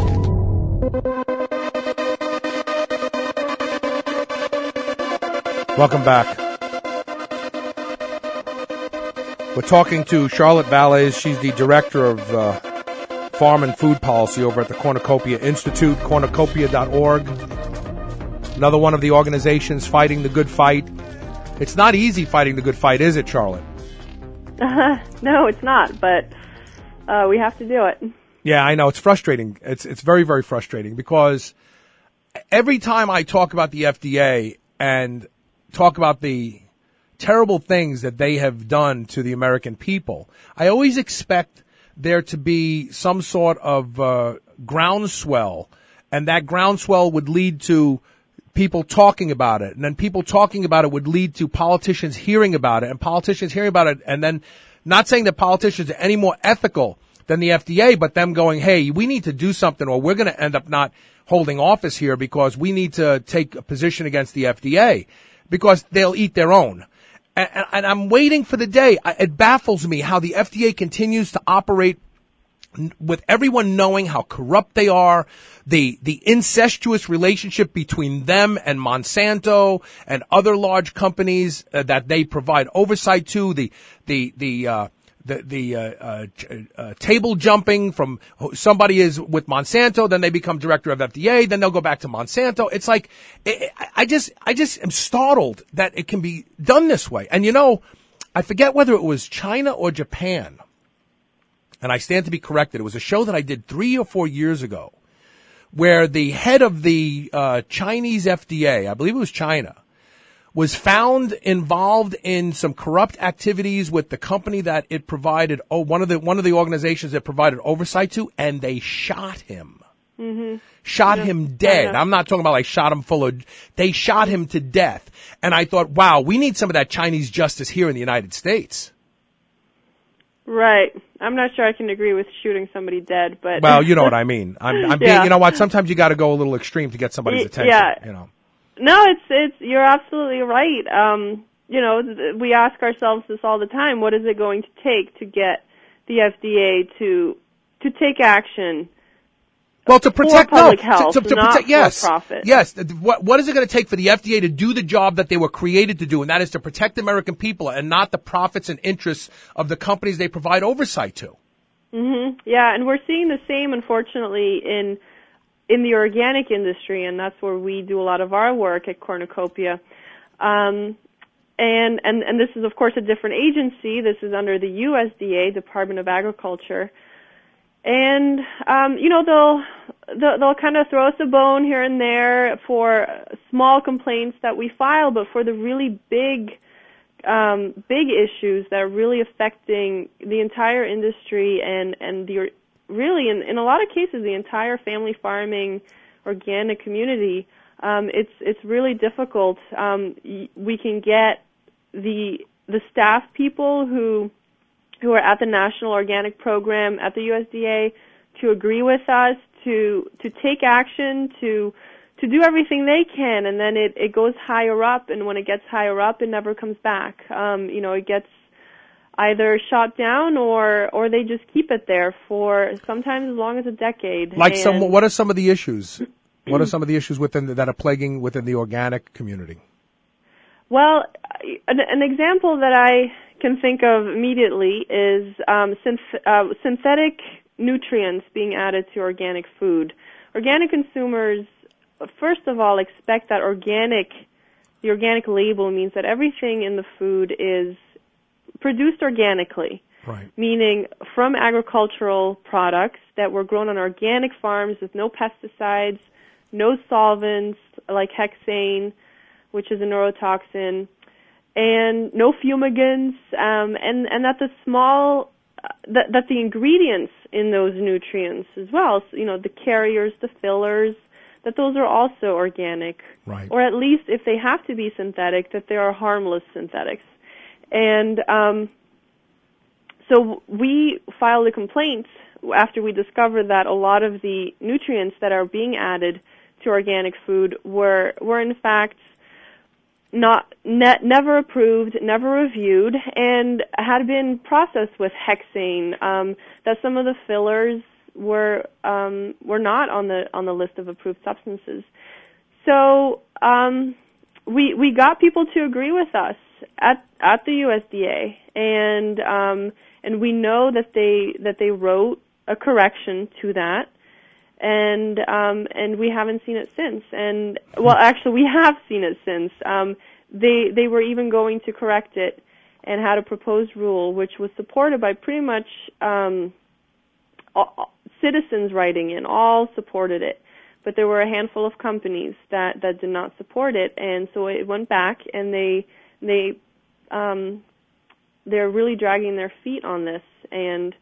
Welcome back. We're talking to Charlotte Valles. She's the director of Farm and Food Policy over at the Cornucopia Institute, cornucopia.org. Another one of the organizations fighting the good fight. It's not easy fighting the good fight, is it, Charlotte? No, it's not, but we have to do it. Yeah, I know. It's frustrating. It's very, very frustrating because every time I talk about the FDA and talk about the terrible things that they have done to the American people, I always expect there to be some sort of groundswell, and that groundswell would lead to people talking about it, and then people talking about it would lead to politicians hearing about it, and politicians hearing about it, and then not saying that politicians are any more ethical than the FDA, but them going, hey, we need to do something or we're going to end up not holding office here because we need to take a position against the FDA because they'll eat their own. And I'm waiting for the day. It baffles me how the FDA continues to operate with everyone knowing how corrupt they are, the incestuous relationship between them and Monsanto and other large companies that they provide oversight to, the table jumping from somebody is with Monsanto, then they become director of FDA, then they'll go back to Monsanto. It's like, I just am startled that it can be done this way. And I forget whether it was China or Japan. And I stand to be corrected. It was a show that I did 3 or 4 years ago where the head of the Chinese FDA, I believe it was China, was found involved in some corrupt activities with the company that it provided, one of the organizations that provided oversight to, and they shot him. Mm-hmm. Shot him dead. I'm not talking about like shot him they shot him to death. And I thought, wow, we need some of that Chinese justice here in the United States. Right. I'm not sure I can agree with shooting somebody dead, but... Well, you know what I mean. I'm being, you know what, sometimes you got to go a little extreme to get somebody's attention, Yeah. No, it's you're absolutely right. We ask ourselves this all the time. What is it going to take to get the FDA to take action? Well, to protect public health, to protect, yes, for profit. Yes. What is it going to take for the FDA to do the job that they were created to do, and that is to protect the American people and not the profits and interests of the companies they provide oversight to? Mm-hmm. Yeah, and we're seeing the same, unfortunately, in the organic industry, and that's where we do a lot of our work at Cornucopia. And this is, of course, a different agency. This is under the USDA, Department of Agriculture. And, they'll kind of throw us a bone here and there for small complaints that we file, but for the really big issues that are really affecting the entire industry and really, in a lot of cases, the entire family farming organic community, it's really difficult. We can get the staff people who are at the National Organic Program at the USDA to agree with us, to take action, to do everything they can, and then it goes higher up, and when it gets higher up, it never comes back. It gets either shot down or they just keep it there for sometimes as long as a decade. What are some of the issues? What are some of the issues that are plaguing within the organic community? Well, an example that I can think of immediately is synthetic nutrients being added to organic food. Organic consumers, first of all, expect that the organic label means that everything in the food is produced organically, right? Meaning from agricultural products that were grown on organic farms with no pesticides, no solvents like hexane, which is a neurotoxin, and no fumigants, and that that the ingredients in those nutrients as well, so, the carriers, the fillers, that those are also organic, right? Or at least if they have to be synthetic, that they are harmless synthetics. And so we filed a complaint after we discovered that a lot of the nutrients that are being added to organic food were in fact never approved, never reviewed, and had been processed with hexane. That some of the fillers were not on the list of approved substances. So we got people to agree with us at the USDA, and we know that they wrote a correction to that. And we haven't seen it since. And well, actually, we have seen it since. They were even going to correct it and had a proposed rule, which was supported by pretty much citizens writing in. All supported it, but there were a handful of companies that did not support it, and so it went back, and they're really dragging their feet on this, and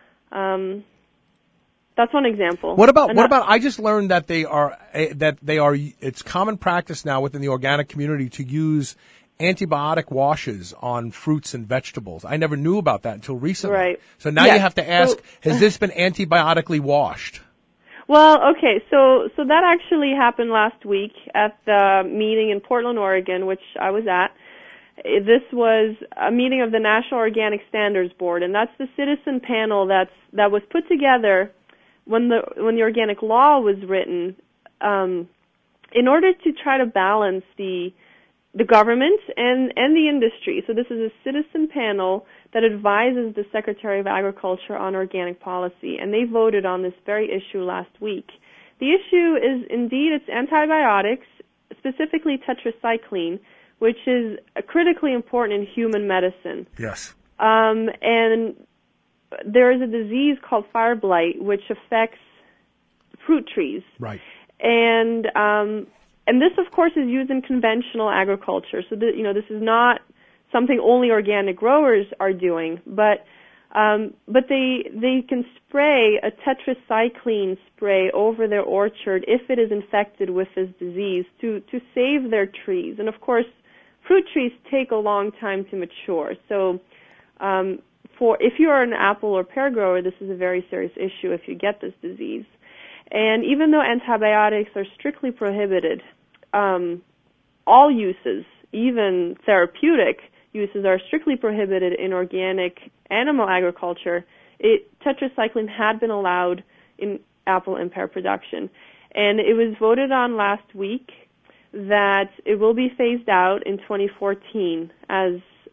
that's one example. What about I just learned that they are it's common practice now within the organic community to use antibiotic washes on fruits and vegetables. I never knew about that until recently. Right. So now you have to ask, has this been antibiotically washed? Well, okay, so that actually happened last week at the meeting in Portland, Oregon, which I was at. This was a meeting of the National Organic Standards Board, and that's the citizen panel that was put together when the organic law was written, in order to try to balance the government and the industry. So this is a citizen panel that advises the Secretary of Agriculture on organic policy, and they voted on this very issue last week. The issue is indeed it's antibiotics, specifically tetracycline, which is critically important in human medicine. Yes. And there is a disease called fire blight, which affects fruit trees. Right. And this, of course, is used in conventional agriculture. So this is not something only organic growers are doing, but they can spray a tetracycline spray over their orchard if it is infected with this disease to save their trees. And of course, fruit trees take a long time to mature. So if you are an apple or pear grower, this is a very serious issue if you get this disease. And even though antibiotics are strictly prohibited, all uses, even therapeutic uses, are strictly prohibited in organic animal agriculture, tetracycline had been allowed in apple and pear production. And it was voted on last week that it will be phased out in 2014 as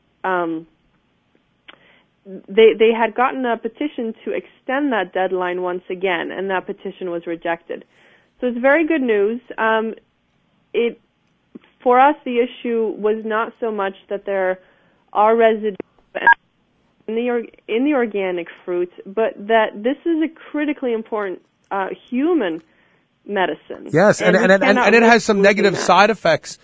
they had gotten a petition to extend that deadline once again, and that petition was rejected. So it's very good news. For us, the issue was not so much that there are residues in the organic fruit, but that this is a critically important human medicine. Yes, and it has some negative side effects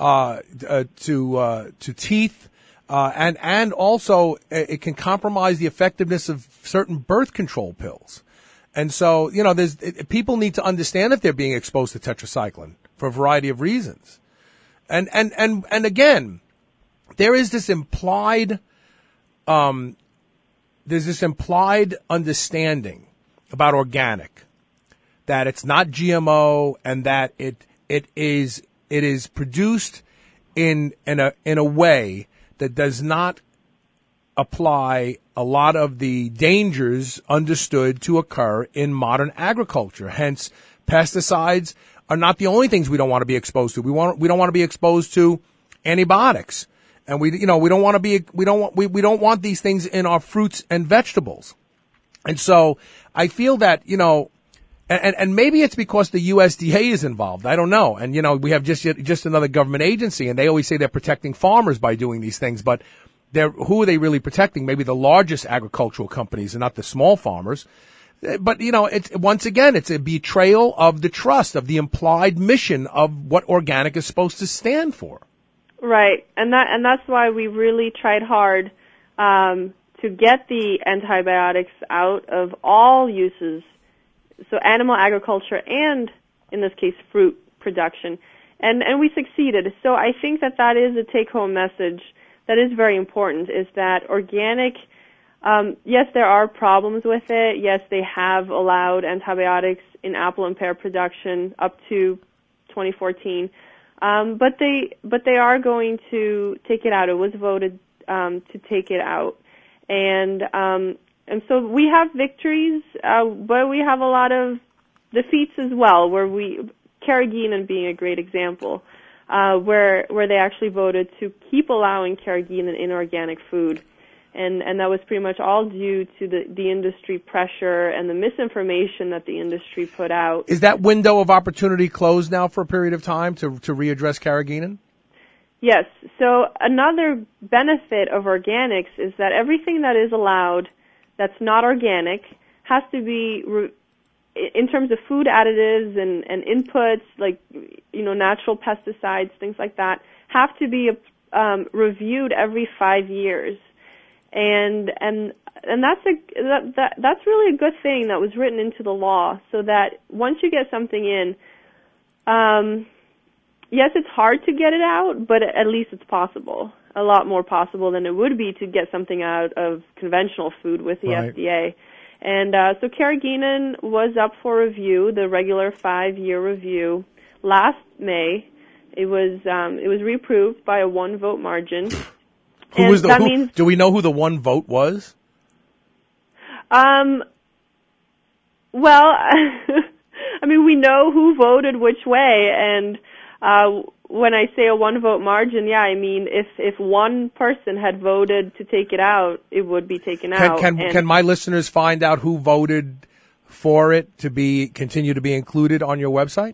to teeth, and also it can compromise the effectiveness of certain birth control pills. And so, people need to understand that they're being exposed to tetracycline for a variety of reasons. And again, there is this implied understanding about organic, that it's not GMO and that it is produced in a way that does not apply a lot of the dangers understood to occur in modern agriculture. Hence, pesticides are not the only things we don't want to be exposed to. We don't want to be exposed to antibiotics, and we don't want these things in our fruits and vegetables. And so I feel that, and maybe it's because the USDA is involved. I don't know. And, we have just another government agency, and they always say they're protecting farmers by doing these things, but who are they really protecting? Maybe the largest agricultural companies and not the small farmers. But, it's a betrayal of the trust, of the implied mission of what organic is supposed to stand for. Right. And that's why we really tried hard to get the antibiotics out of all uses, so animal agriculture and, in this case, fruit production. And we succeeded. So I think that is a take-home message that is very important, is that organic, yes, there are problems with it. Yes, they have allowed antibiotics in apple and pear production up to 2014. But they are going to take it out. It was voted to take it out. And so we have victories, but we have a lot of defeats as well, where carrageenan being a great example, where they actually voted to keep allowing carrageenan in organic food. And that was pretty much all due to the industry pressure and the misinformation that the industry put out. Is that window of opportunity closed now for a period of time to readdress carrageenan? Yes. So another benefit of organics is that everything that is allowed that's not organic has to be, in terms of food additives and inputs, like, natural pesticides, things like that, have to be reviewed every 5 years. And that's really a good thing that was written into the law, so that once you get something in, yes, it's hard to get it out, but at least it's possible. A lot more possible than it would be to get something out of conventional food with the FDA. And so carrageenan was up for review, the regular 5-year review, last May. It was reapproved by a 1-vote margin. Do we know who the 1 vote was? Well, I mean, we know who voted which way, and when I say a 1-vote margin, yeah, I mean if one person had voted to take it out, it would be taken out. Can my listeners find out who voted for it to continue to be included on your website?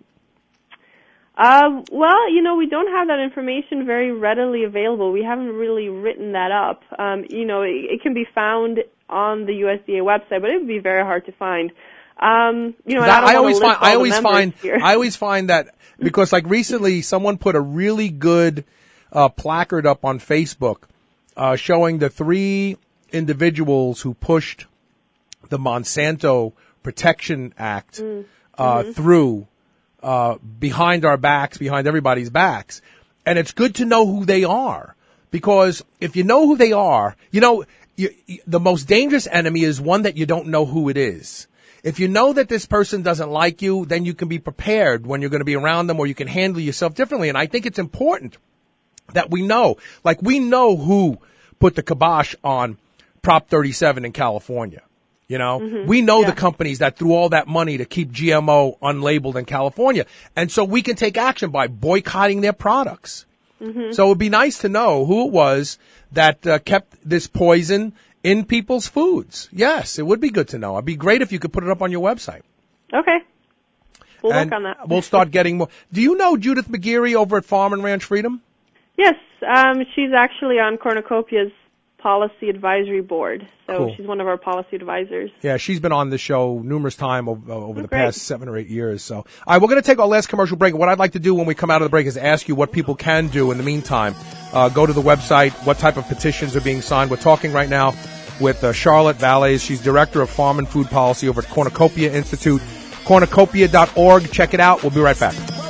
Well, we don't have that information very readily available. We haven't really written that up. It can be found on the USDA website, but it would be very hard to find. I always find that because like recently someone put a really good placard up on Facebook showing the 3 individuals who pushed the Monsanto Protection Act through behind our backs, behind everybody's backs. And it's good to know who they are, because if you know who they are, the most dangerous enemy is one that you don't know who it is. If you know that this person doesn't like you, then you can be prepared when you're going to be around them, or you can handle yourself differently. And I think it's important that we know who put the kibosh on Prop 37 in California. We know the companies that threw all that money to keep GMO unlabeled in California. And so we can take action by boycotting their products. So it would be nice to know who it was that kept this poison in people's foods. Yes, it would be good to know. It'd be great if you could put it up on your website. Okay. We'll work on that. We'll start getting more. Do you know Judith McGeary over at Farm and Ranch Freedom? Yes, she's actually on Cornucopia's Policy Advisory Board. So Cool. She's one of our policy advisors. Yeah, she's been on the show numerous times over the past 7 or 8 years. So, all right, we're going to take our last commercial break. What I'd like to do when we come out of the break is ask you what people can do in the meantime. Go to the website, what type of petitions are being signed. We're talking right now with Charlotte Valles. She's Director of Farm and Food Policy over at Cornucopia Institute. Cornucopia.org. Check it out. We'll be right back.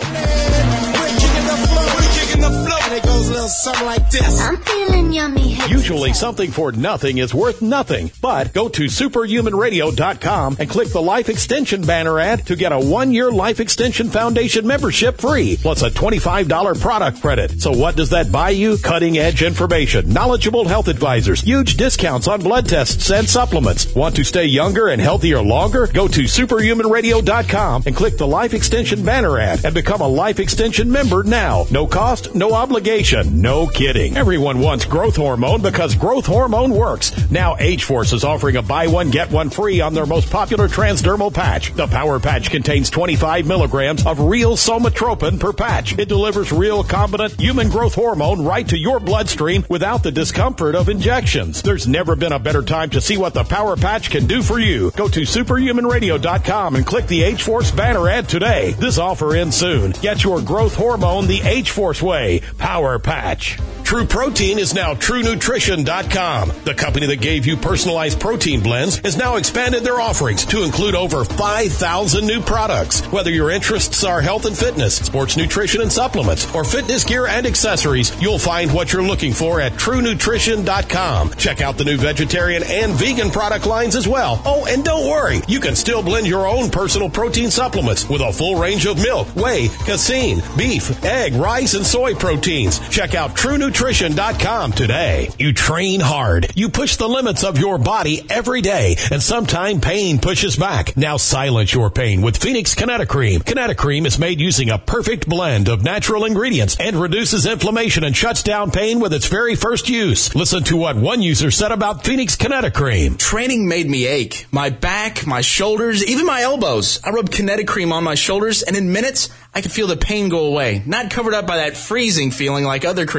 I'm feeling yummy. Usually something for nothing is worth nothing, but go to superhumanradio.com and click the Life Extension banner ad to get a 1-year Life Extension Foundation membership free, plus a $25 product credit. So what does that buy you? Cutting edge information, knowledgeable health advisors, huge discounts on blood tests and supplements. Want to stay younger and healthier longer? Go to superhumanradio.com and click the Life Extension banner ad and become a Life Extension member now. No cost, no obligation, no kidding. Everyone wants growth hormone because growth hormone works. Now H-Force is offering a buy one, get one free on their most popular transdermal patch. The Power Patch contains 25 milligrams of real somatropin per patch. It delivers real, competent human growth hormone right to your bloodstream without the discomfort of injections. There's never been a better time to see what the Power Patch can do for you. Go to superhumanradio.com and click the H-Force banner ad today. This offer ends soon. Get your growth hormone the H-Force way. Power Patch. True Protein is now TrueNutrition.com. The company that gave you personalized protein blends has now expanded their offerings to include over 5,000 new products. Whether your interests are health and fitness, sports nutrition and supplements, or fitness gear and accessories, you'll find what you're looking for at TrueNutrition.com. Check out the new vegetarian and vegan product lines as well. Oh, and don't worry, you can still blend your own personal protein supplements with a full range of milk, whey, casein, beef, egg, rice, and soy proteins. Check out TrueNutrition.com today. You train hard. You push the limits of your body every day, and sometimes pain pushes back. Now silence your pain with Phoenix Kinetocream. Kinetocream is made using a perfect blend of natural ingredients and reduces inflammation and shuts down pain with its very first use. Listen to what one user said about Phoenix Kinetocream. Training made me ache. My back, my shoulders, even my elbows. I rubbed Kinetocream on my shoulders, and in minutes, I could feel the pain go away. Not covered up by that freezing feeling like other creams.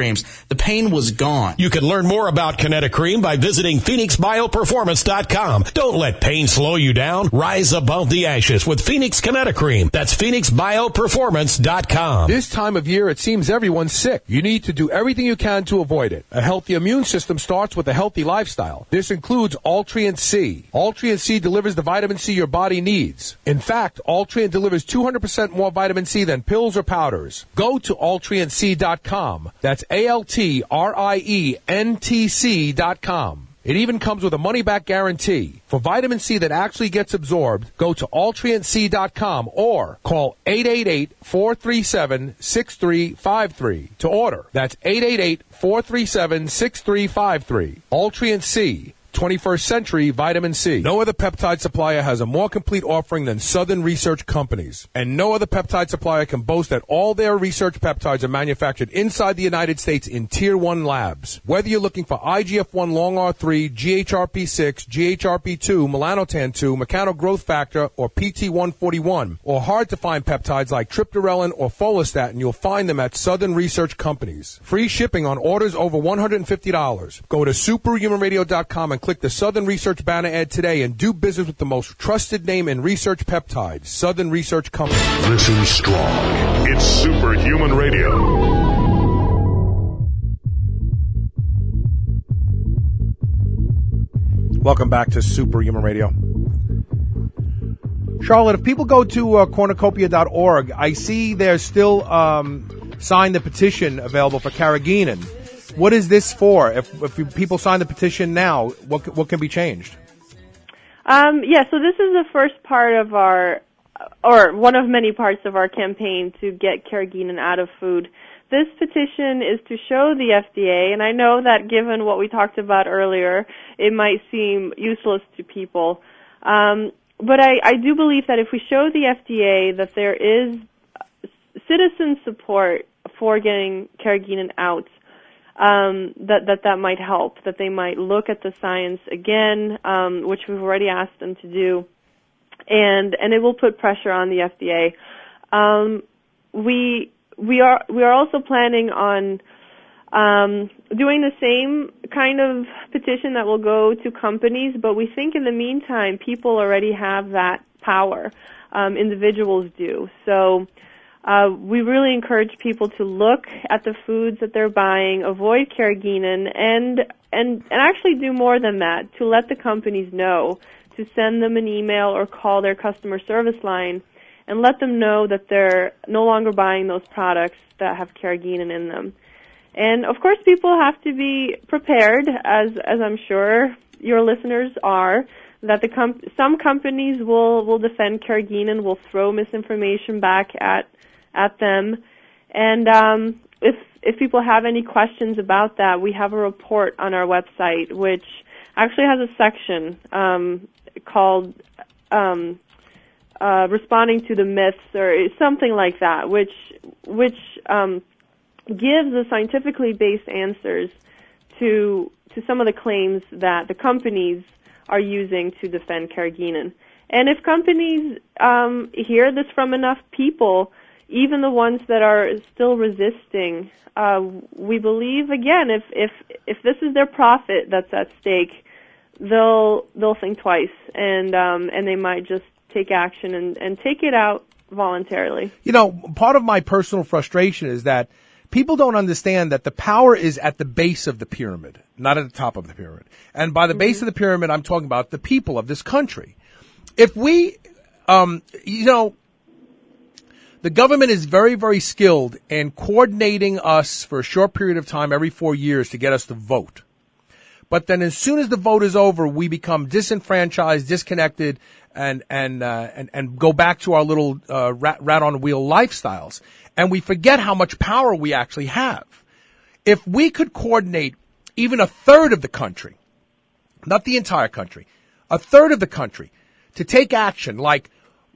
The pain was gone. You can learn more about Kinetic Cream by visiting PhoenixBioPerformance.com. Don't let pain slow you down. Rise above the ashes with Phoenix Kinetic Cream. That's PhoenixBioPerformance.com. This time of year, it seems everyone's sick. You need to do everything you can to avoid it. A healthy immune system starts with a healthy lifestyle. This includes Ultrient C. Ultrient C delivers the vitamin C your body needs. In fact, Ultrient delivers 200% more vitamin C than pills or powders. Go to UltrientC.com. That's ALTRIENTC.com. It even comes with a money-back guarantee. For vitamin C that actually gets absorbed, go to UltrientC.com or call 888-437-6353 to order. That's 888-437-6353. Ultrient C. 21st Century Vitamin C. No other peptide supplier has a more complete offering than Southern Research Companies. And no other peptide supplier can boast that all their research peptides are manufactured inside the United States in Tier 1 labs. Whether you're looking for IGF-1 Long R3, GHRP6, GHRP2, Melanotan-2, Mechano Growth Factor, or PT141, or hard-to-find peptides like Triptorelin or Follistatin, you'll find them at Southern Research Companies. Free shipping on orders over $150. Go to superhumanradio.com and click the Southern Research banner ad today and do business with the most trusted name in research peptides, Southern Research Company. Listen strong. It's Superhuman Radio. Welcome back to Superhuman Radio. Charlotte, if people go to cornucopia.org, I see there's still signed the petition available for carrageenan. What is this for? If people sign the petition now, what can be changed? So this is the first part of our, or one of many parts of our campaign to get carrageenan out of food. This petition is to show the FDA, and I know that given what we talked about earlier, it might seem useless to people. But I do believe that if we show the FDA that there is citizen support for getting carrageenan out, that might help, that they might look at the science again, which we've already asked them to do, and it will put pressure on the FDA. We are also planning on doing the same kind of petition that will go to companies, but we think in the meantime people already have that power. Individuals do. So we really encourage people to look at the foods that they're buying, avoid carrageenan, and actually do more than that, to let the companies know, to send them an email or call their customer service line and let them know that they're no longer buying those products that have carrageenan in them. And of course people have to be prepared, as I'm sure your listeners are, that some companies will defend carrageenan, will throw misinformation back at them. And if people have any questions about that, we have a report on our website which actually has a section called responding to the myths or something like that, which gives the scientifically based answers to some of the claims that the companies are using to defend carrageenan. And if companies hear this from enough people, even the ones that are still resisting, we believe, again, if this is their profit that's at stake, they'll think twice, and they might just take action and take it out voluntarily. You know, part of my personal frustration is that people don't understand that the power is at the base of the pyramid, not at the top of the pyramid. And by the base of the pyramid, I'm talking about the people of this country. If we, the government is very, very skilled in coordinating us for a short period of time every 4 years to get us to vote. But then as soon as the vote is over, we become disenfranchised, disconnected, and go back to our little rat on a wheel lifestyles. And we forget how much power we actually have. If we could coordinate even a third of the country, not the entire country, a third of the country, to take action, like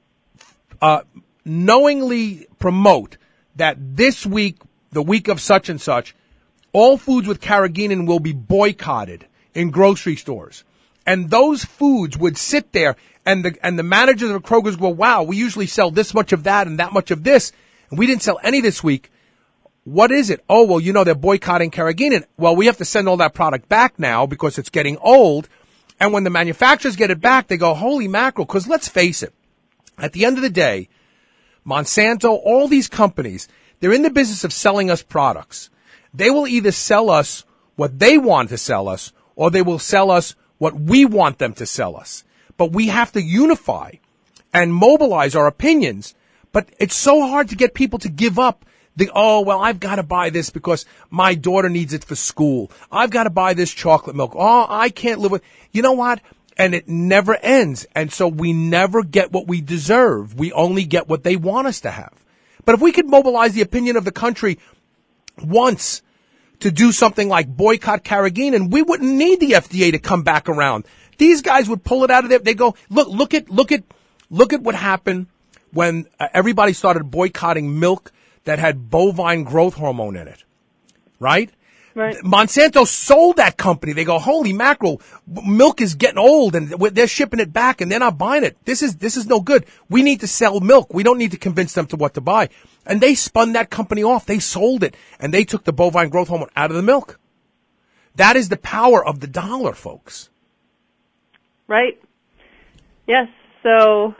knowingly promote that this week, the week of such and such, all foods with carrageenan will be boycotted in grocery stores. And those foods would sit there, and the managers of Kroger's go, wow, we usually sell this much of that and that much of this, and we didn't sell any this week. What is it? Oh, well, they're boycotting carrageenan. Well, we have to send all that product back now because it's getting old. And when the manufacturers get it back, they go, holy mackerel, because let's face it, at the end of the day, Monsanto, all these companies, they're in the business of selling us products. They will either sell us what they want to sell us, or they will sell us what we want them to sell us. But we have to unify and mobilize our opinions. But it's so hard to get people to give up I've got to buy this because my daughter needs it for school. I've got to buy this chocolate milk. Oh, I can't live with, you know what? And it never ends. And so we never get what we deserve. We only get what they want us to have. But if we could mobilize the opinion of the country once to do something like boycott carrageenan, we wouldn't need the FDA to come back around. These guys would pull it out of there. They go, look at what happened when everybody started boycotting milk that had bovine growth hormone in it, right? Right. Monsanto sold that company. They go, holy mackerel, milk is getting old and they're shipping it back and they're not buying it. This is no good. We need to sell milk. We don't need to convince them to what to buy. And they spun that company off. They sold it and they took the bovine growth hormone out of the milk. That is the power of the dollar, folks. Right. Yes. So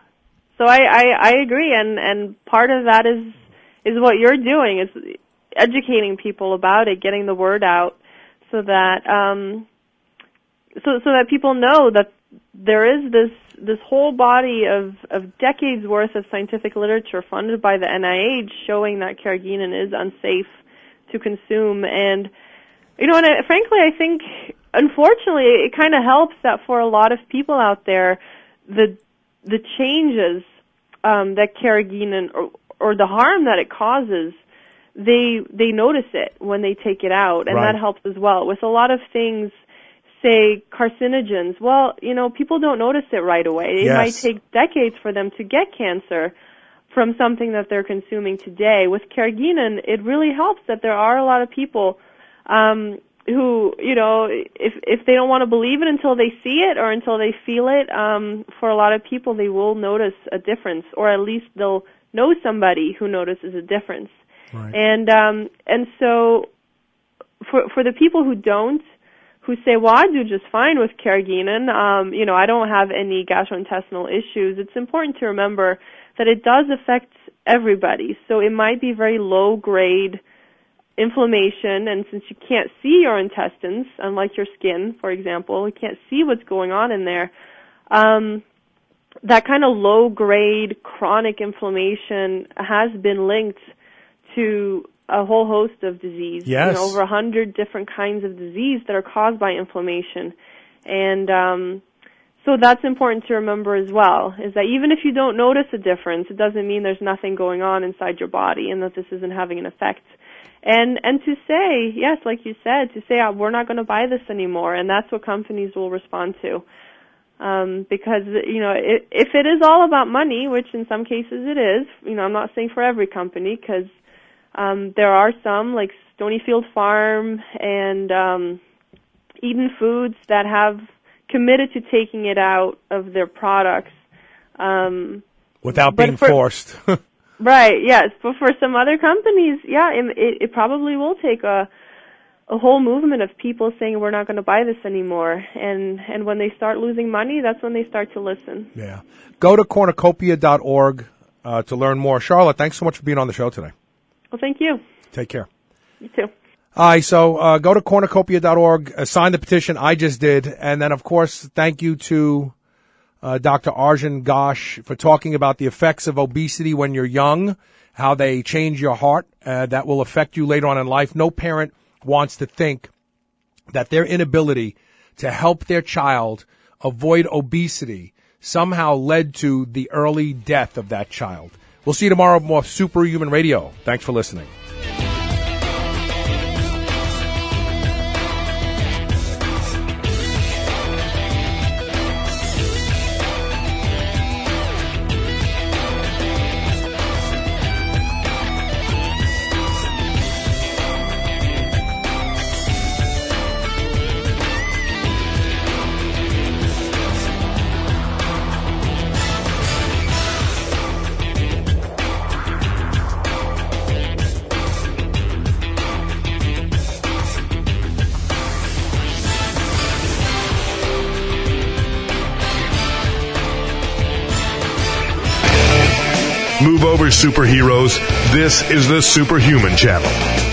I agree. And part of that is what you're doing, is educating people about it, getting the word out, so that so that people know that there is this whole body of decades worth of scientific literature funded by the NIH showing that carrageenan is unsafe to consume. And frankly, I think unfortunately it kind of helps that for a lot of people out there, the changes that carrageenan or the harm that it causes, they notice it when they take it out, and right. That helps as well. With a lot of things, say carcinogens, well, people don't notice it right away. It might take decades for them to get cancer from something that they're consuming today. With carrageenan, it really helps that there are a lot of people who, if they don't want to believe it until they see it or until they feel it, for a lot of people they will notice a difference, or at least they'll know somebody who notices a difference. Right. And so for the people who don't, who say, well, I do just fine with carrageenan, I don't have any gastrointestinal issues, it's important to remember that it does affect everybody. So it might be very low grade inflammation, and since you can't see your intestines, unlike your skin, for example, you can't see what's going on in there, that kind of low-grade chronic inflammation has been linked to a whole host of disease. Yes. Over 100 different kinds of disease that are caused by inflammation. And so that's important to remember as well, is that even if you don't notice a difference, it doesn't mean there's nothing going on inside your body and that this isn't having an effect. And to say, yes, like you said, to say, we're not going to buy this anymore, and that's what companies will respond to. Because, if it is all about money, which in some cases it is, I'm not saying for every company, because there are some, like Stonyfield Farm and Eden Foods, that have committed to taking it out of their products. Without being forced. Right, yes. But for some other companies, it probably will take a whole movement of people saying we're not going to buy this anymore. And when they start losing money, that's when they start to listen. Yeah. Go to cornucopia.org to learn more. Charlotte, thanks so much for being on the show today. Well, thank you. Take care. You too. All right, so go to cornucopia.org, sign the petition. I just did. And then, of course, thank you to Dr. Arjun Ghosh for talking about the effects of obesity when you're young, how they change your heart. That will affect you later on in life. No parent wants to think that their inability to help their child avoid obesity somehow led to the early death of that child. We'll see you tomorrow with more Superhuman Radio. Thanks for listening. over superheroes, this is the Superhuman Channel.